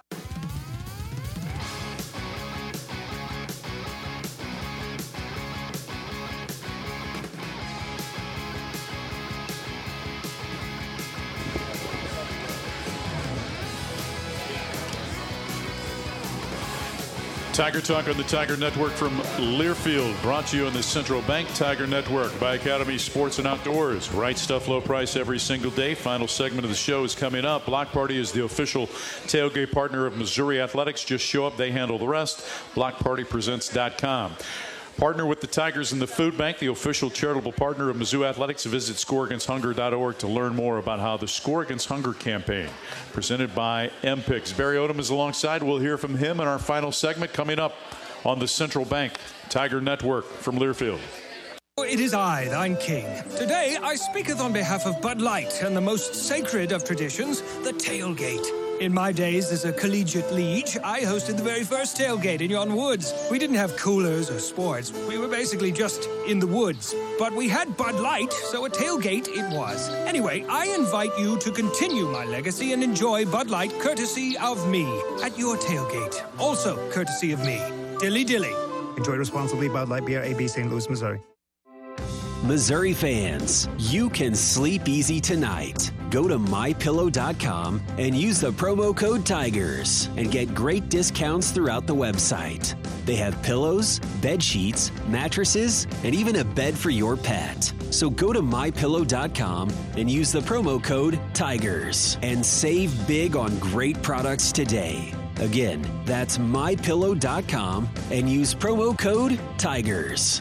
Tiger Talk on the Tiger Network from Learfield, brought to you on the Central Bank Tiger Network by Academy Sports and Outdoors. Right stuff, low price every single day. Final segment of the show is coming up. Block Party is the official tailgate partner of Missouri Athletics. Just show up, they handle the rest. block party presents dot com. Partner with the Tigers and the Food Bank, the official charitable partner of Mizzou Athletics. Visit score against hunger dot org to learn more about how the Score Against Hunger campaign, presented by M P I Cs. Barry Odom is alongside. We'll hear from him in our final segment coming up on the Central Bank Tiger Network from Learfield. It is I, thine king. Today I speaketh on behalf of Bud Light and the most sacred of traditions, the tailgate. In my days as a collegiate liege, I hosted the very first tailgate in yon woods. We didn't have coolers or sports. We were basically just in the woods. But we had Bud Light, so a tailgate it was. Anyway, I invite you to continue my legacy and enjoy Bud Light courtesy of me at your tailgate. Also courtesy of me. Dilly Dilly. Enjoy responsibly. Bud Light Beer, A B, Saint Louis, Missouri. Missouri fans, you can sleep easy tonight. Go to my pillow dot com and use the promo code TIGERS and get great discounts throughout the website. They have pillows, bed sheets, mattresses, and even a bed for your pet. So go to my pillow dot com and use the promo code TIGERS and save big on great products today. Again, that's my pillow dot com and use promo code TIGERS.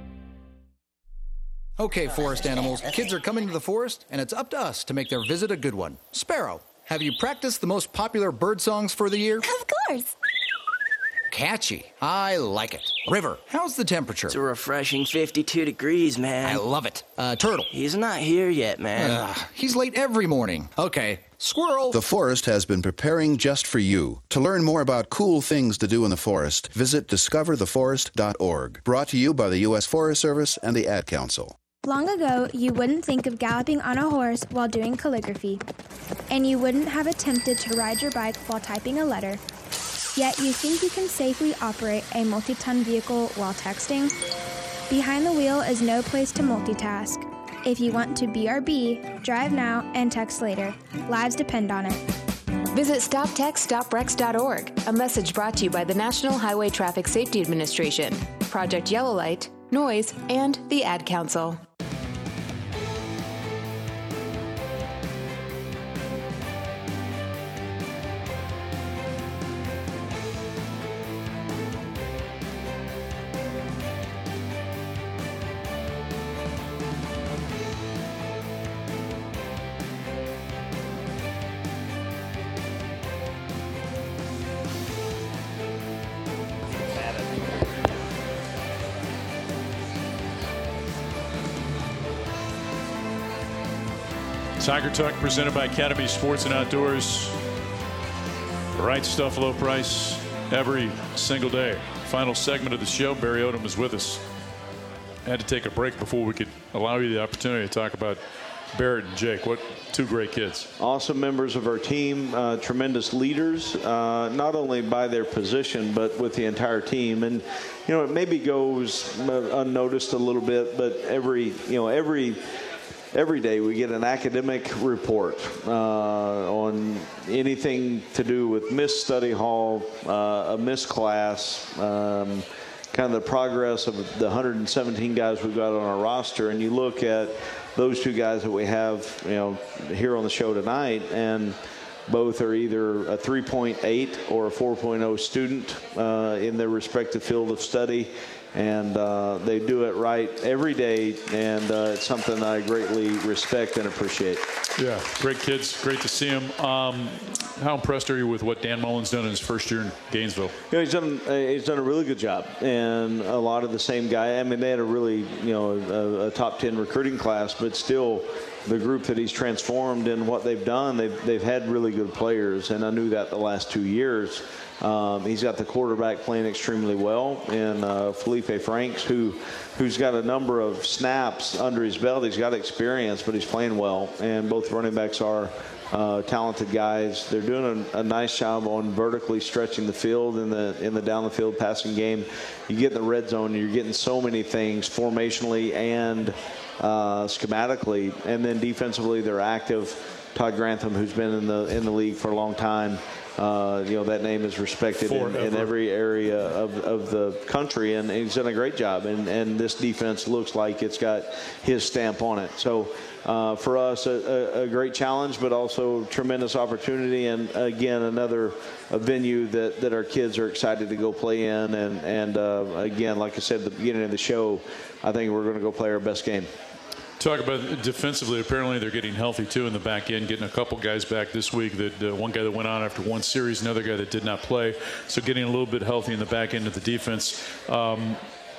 Okay, forest animals, kids are coming to the forest, and it's up to us to make their visit a good one. Sparrow, have you practiced the most popular bird songs for the year? Of course. Catchy. I like it. River, how's the temperature? It's a refreshing fifty-two degrees, man. I love it. Uh, Turtle. He's not here yet, man. Uh, he's late every morning. Okay. Squirrel. The forest has been preparing just for you. To learn more about cool things to do in the forest, visit discover the forest dot org. Brought to you by the U S Forest Service and the Ad Council. Long ago, you wouldn't think of galloping on a horse while doing calligraphy, and you wouldn't have attempted to ride your bike while typing a letter. Yet you think you can safely operate a multi-ton vehicle while texting? Behind the wheel is no place to multitask. If you want to B R B, drive now and text later. Lives depend on it. Visit stop text stop wrecks dot org. A message brought to you by the National Highway Traffic Safety Administration, Project Yellow Light, Noise, and the Ad Council. Tiger Talk presented by Academy Sports and Outdoors. The right stuff, low price, every single day. Final segment of the show. Barry Odom is with us. I had to take a break before we could allow you the opportunity to talk about Barrett and Jake. What two great kids. Awesome members of our team, uh, tremendous leaders, uh, not only by their position, but with the entire team. And, you know, it maybe goes unnoticed a little bit, but every, you know, every, Every day we get an academic report uh, on anything to do with missed study hall, uh, a missed class, um, kind of the progress of the one hundred seventeen guys we've got on our roster. And you look at those two guys that we have, you know, here on the show tonight, and both are either a three point eight or a four point oh student uh, in their respective field of study. And uh, they do it right every day, and uh, it's something I greatly respect and appreciate. Yeah, great kids. Great to see them. Um, how impressed are you with what Dan Mullen's done in his first year in Gainesville? You know, he's done uh, he's done a really good job, and a lot of the same guy. I mean, they had a really, you know, a, a top ten recruiting class, but still, the group that he's transformed and what they've done, they've they've had really good players, and I knew that the last two years. Um, he's got the quarterback playing extremely well, and uh, Felipe Franks, who, who's got a number of snaps under his belt. He's got experience, but he's playing well, and both running backs are uh, talented guys. They're doing a, a nice job on vertically stretching the field in the in the down the field passing game. You get in the red zone, and you're getting so many things formationally and uh, schematically, and then defensively they're active. Todd Grantham, who's been in the in the league for a long time. Uh, you know, that name is respected in, in every area of, of the country, and he's done a great job. And, and this defense looks like it's got his stamp on it. So uh, for us, a, a, a great challenge, but also tremendous opportunity. And again, another a venue that, that our kids are excited to go play in. And, and uh, again, like I said at the beginning of the show, I think we're going to go play our best game. Talk about defensively. Apparently, they're getting healthy too in the back end. Getting a couple guys back this week. That uh, one guy that went on after one series, another guy that did not play. So getting a little bit healthy in the back end of the defense. Um,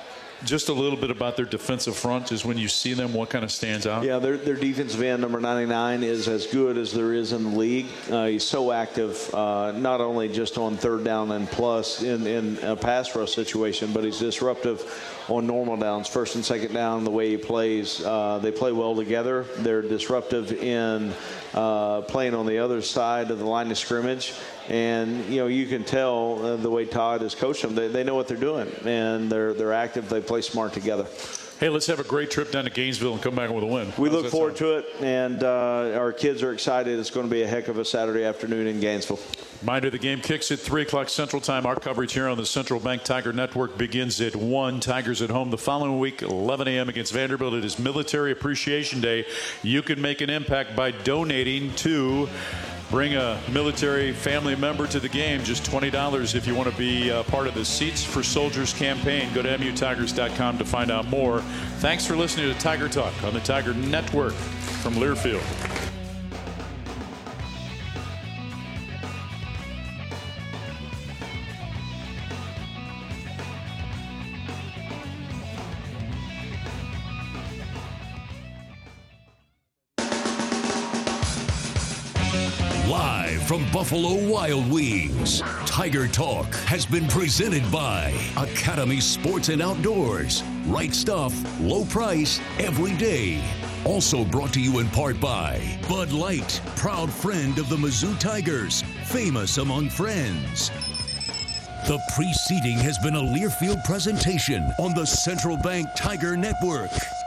just a little bit about their defensive front, is when you see them, what kind of stands out? Yeah, their, their defensive end, number ninety-nine, is as good as there is in the league. Uh, he's so active, uh, not only just on third down and plus in, in a pass rush situation, but he's disruptive on normal downs, first and second down, the way he plays. Uh, they play well together. They're disruptive in uh, playing on the other side of the line of scrimmage. And, you know, you can tell uh, the way Todd has coached them, they, they know what they're doing, and they're they're active. They play smart together. Hey, let's have a great trip down to Gainesville and come back with a win. We How's look forward sound? to it, and uh, our kids are excited. It's going to be a heck of a Saturday afternoon in Gainesville. Reminder, the game kicks at three o'clock Central Time. Our coverage here on the Central Bank Tiger Network begins at one. Tigers at home the following week, eleven a.m. against Vanderbilt. It is Military Appreciation Day. You can make an impact by donating to bring a military family member to the game. Just twenty dollars if you want to be uh, part of the Seats for Soldiers campaign. Go to M U Tigers dot com to find out more. Thanks for listening to Tiger Talk on the Tiger Network from Learfield. Live from Buffalo Wild Wings, Tiger Talk has been presented by Academy Sports and Outdoors. Right stuff, low price, every day. Also brought to you in part by Bud Light, proud friend of the Mizzou Tigers, famous among friends. The preceding has been a Learfield presentation on the Central Bank Tiger Network.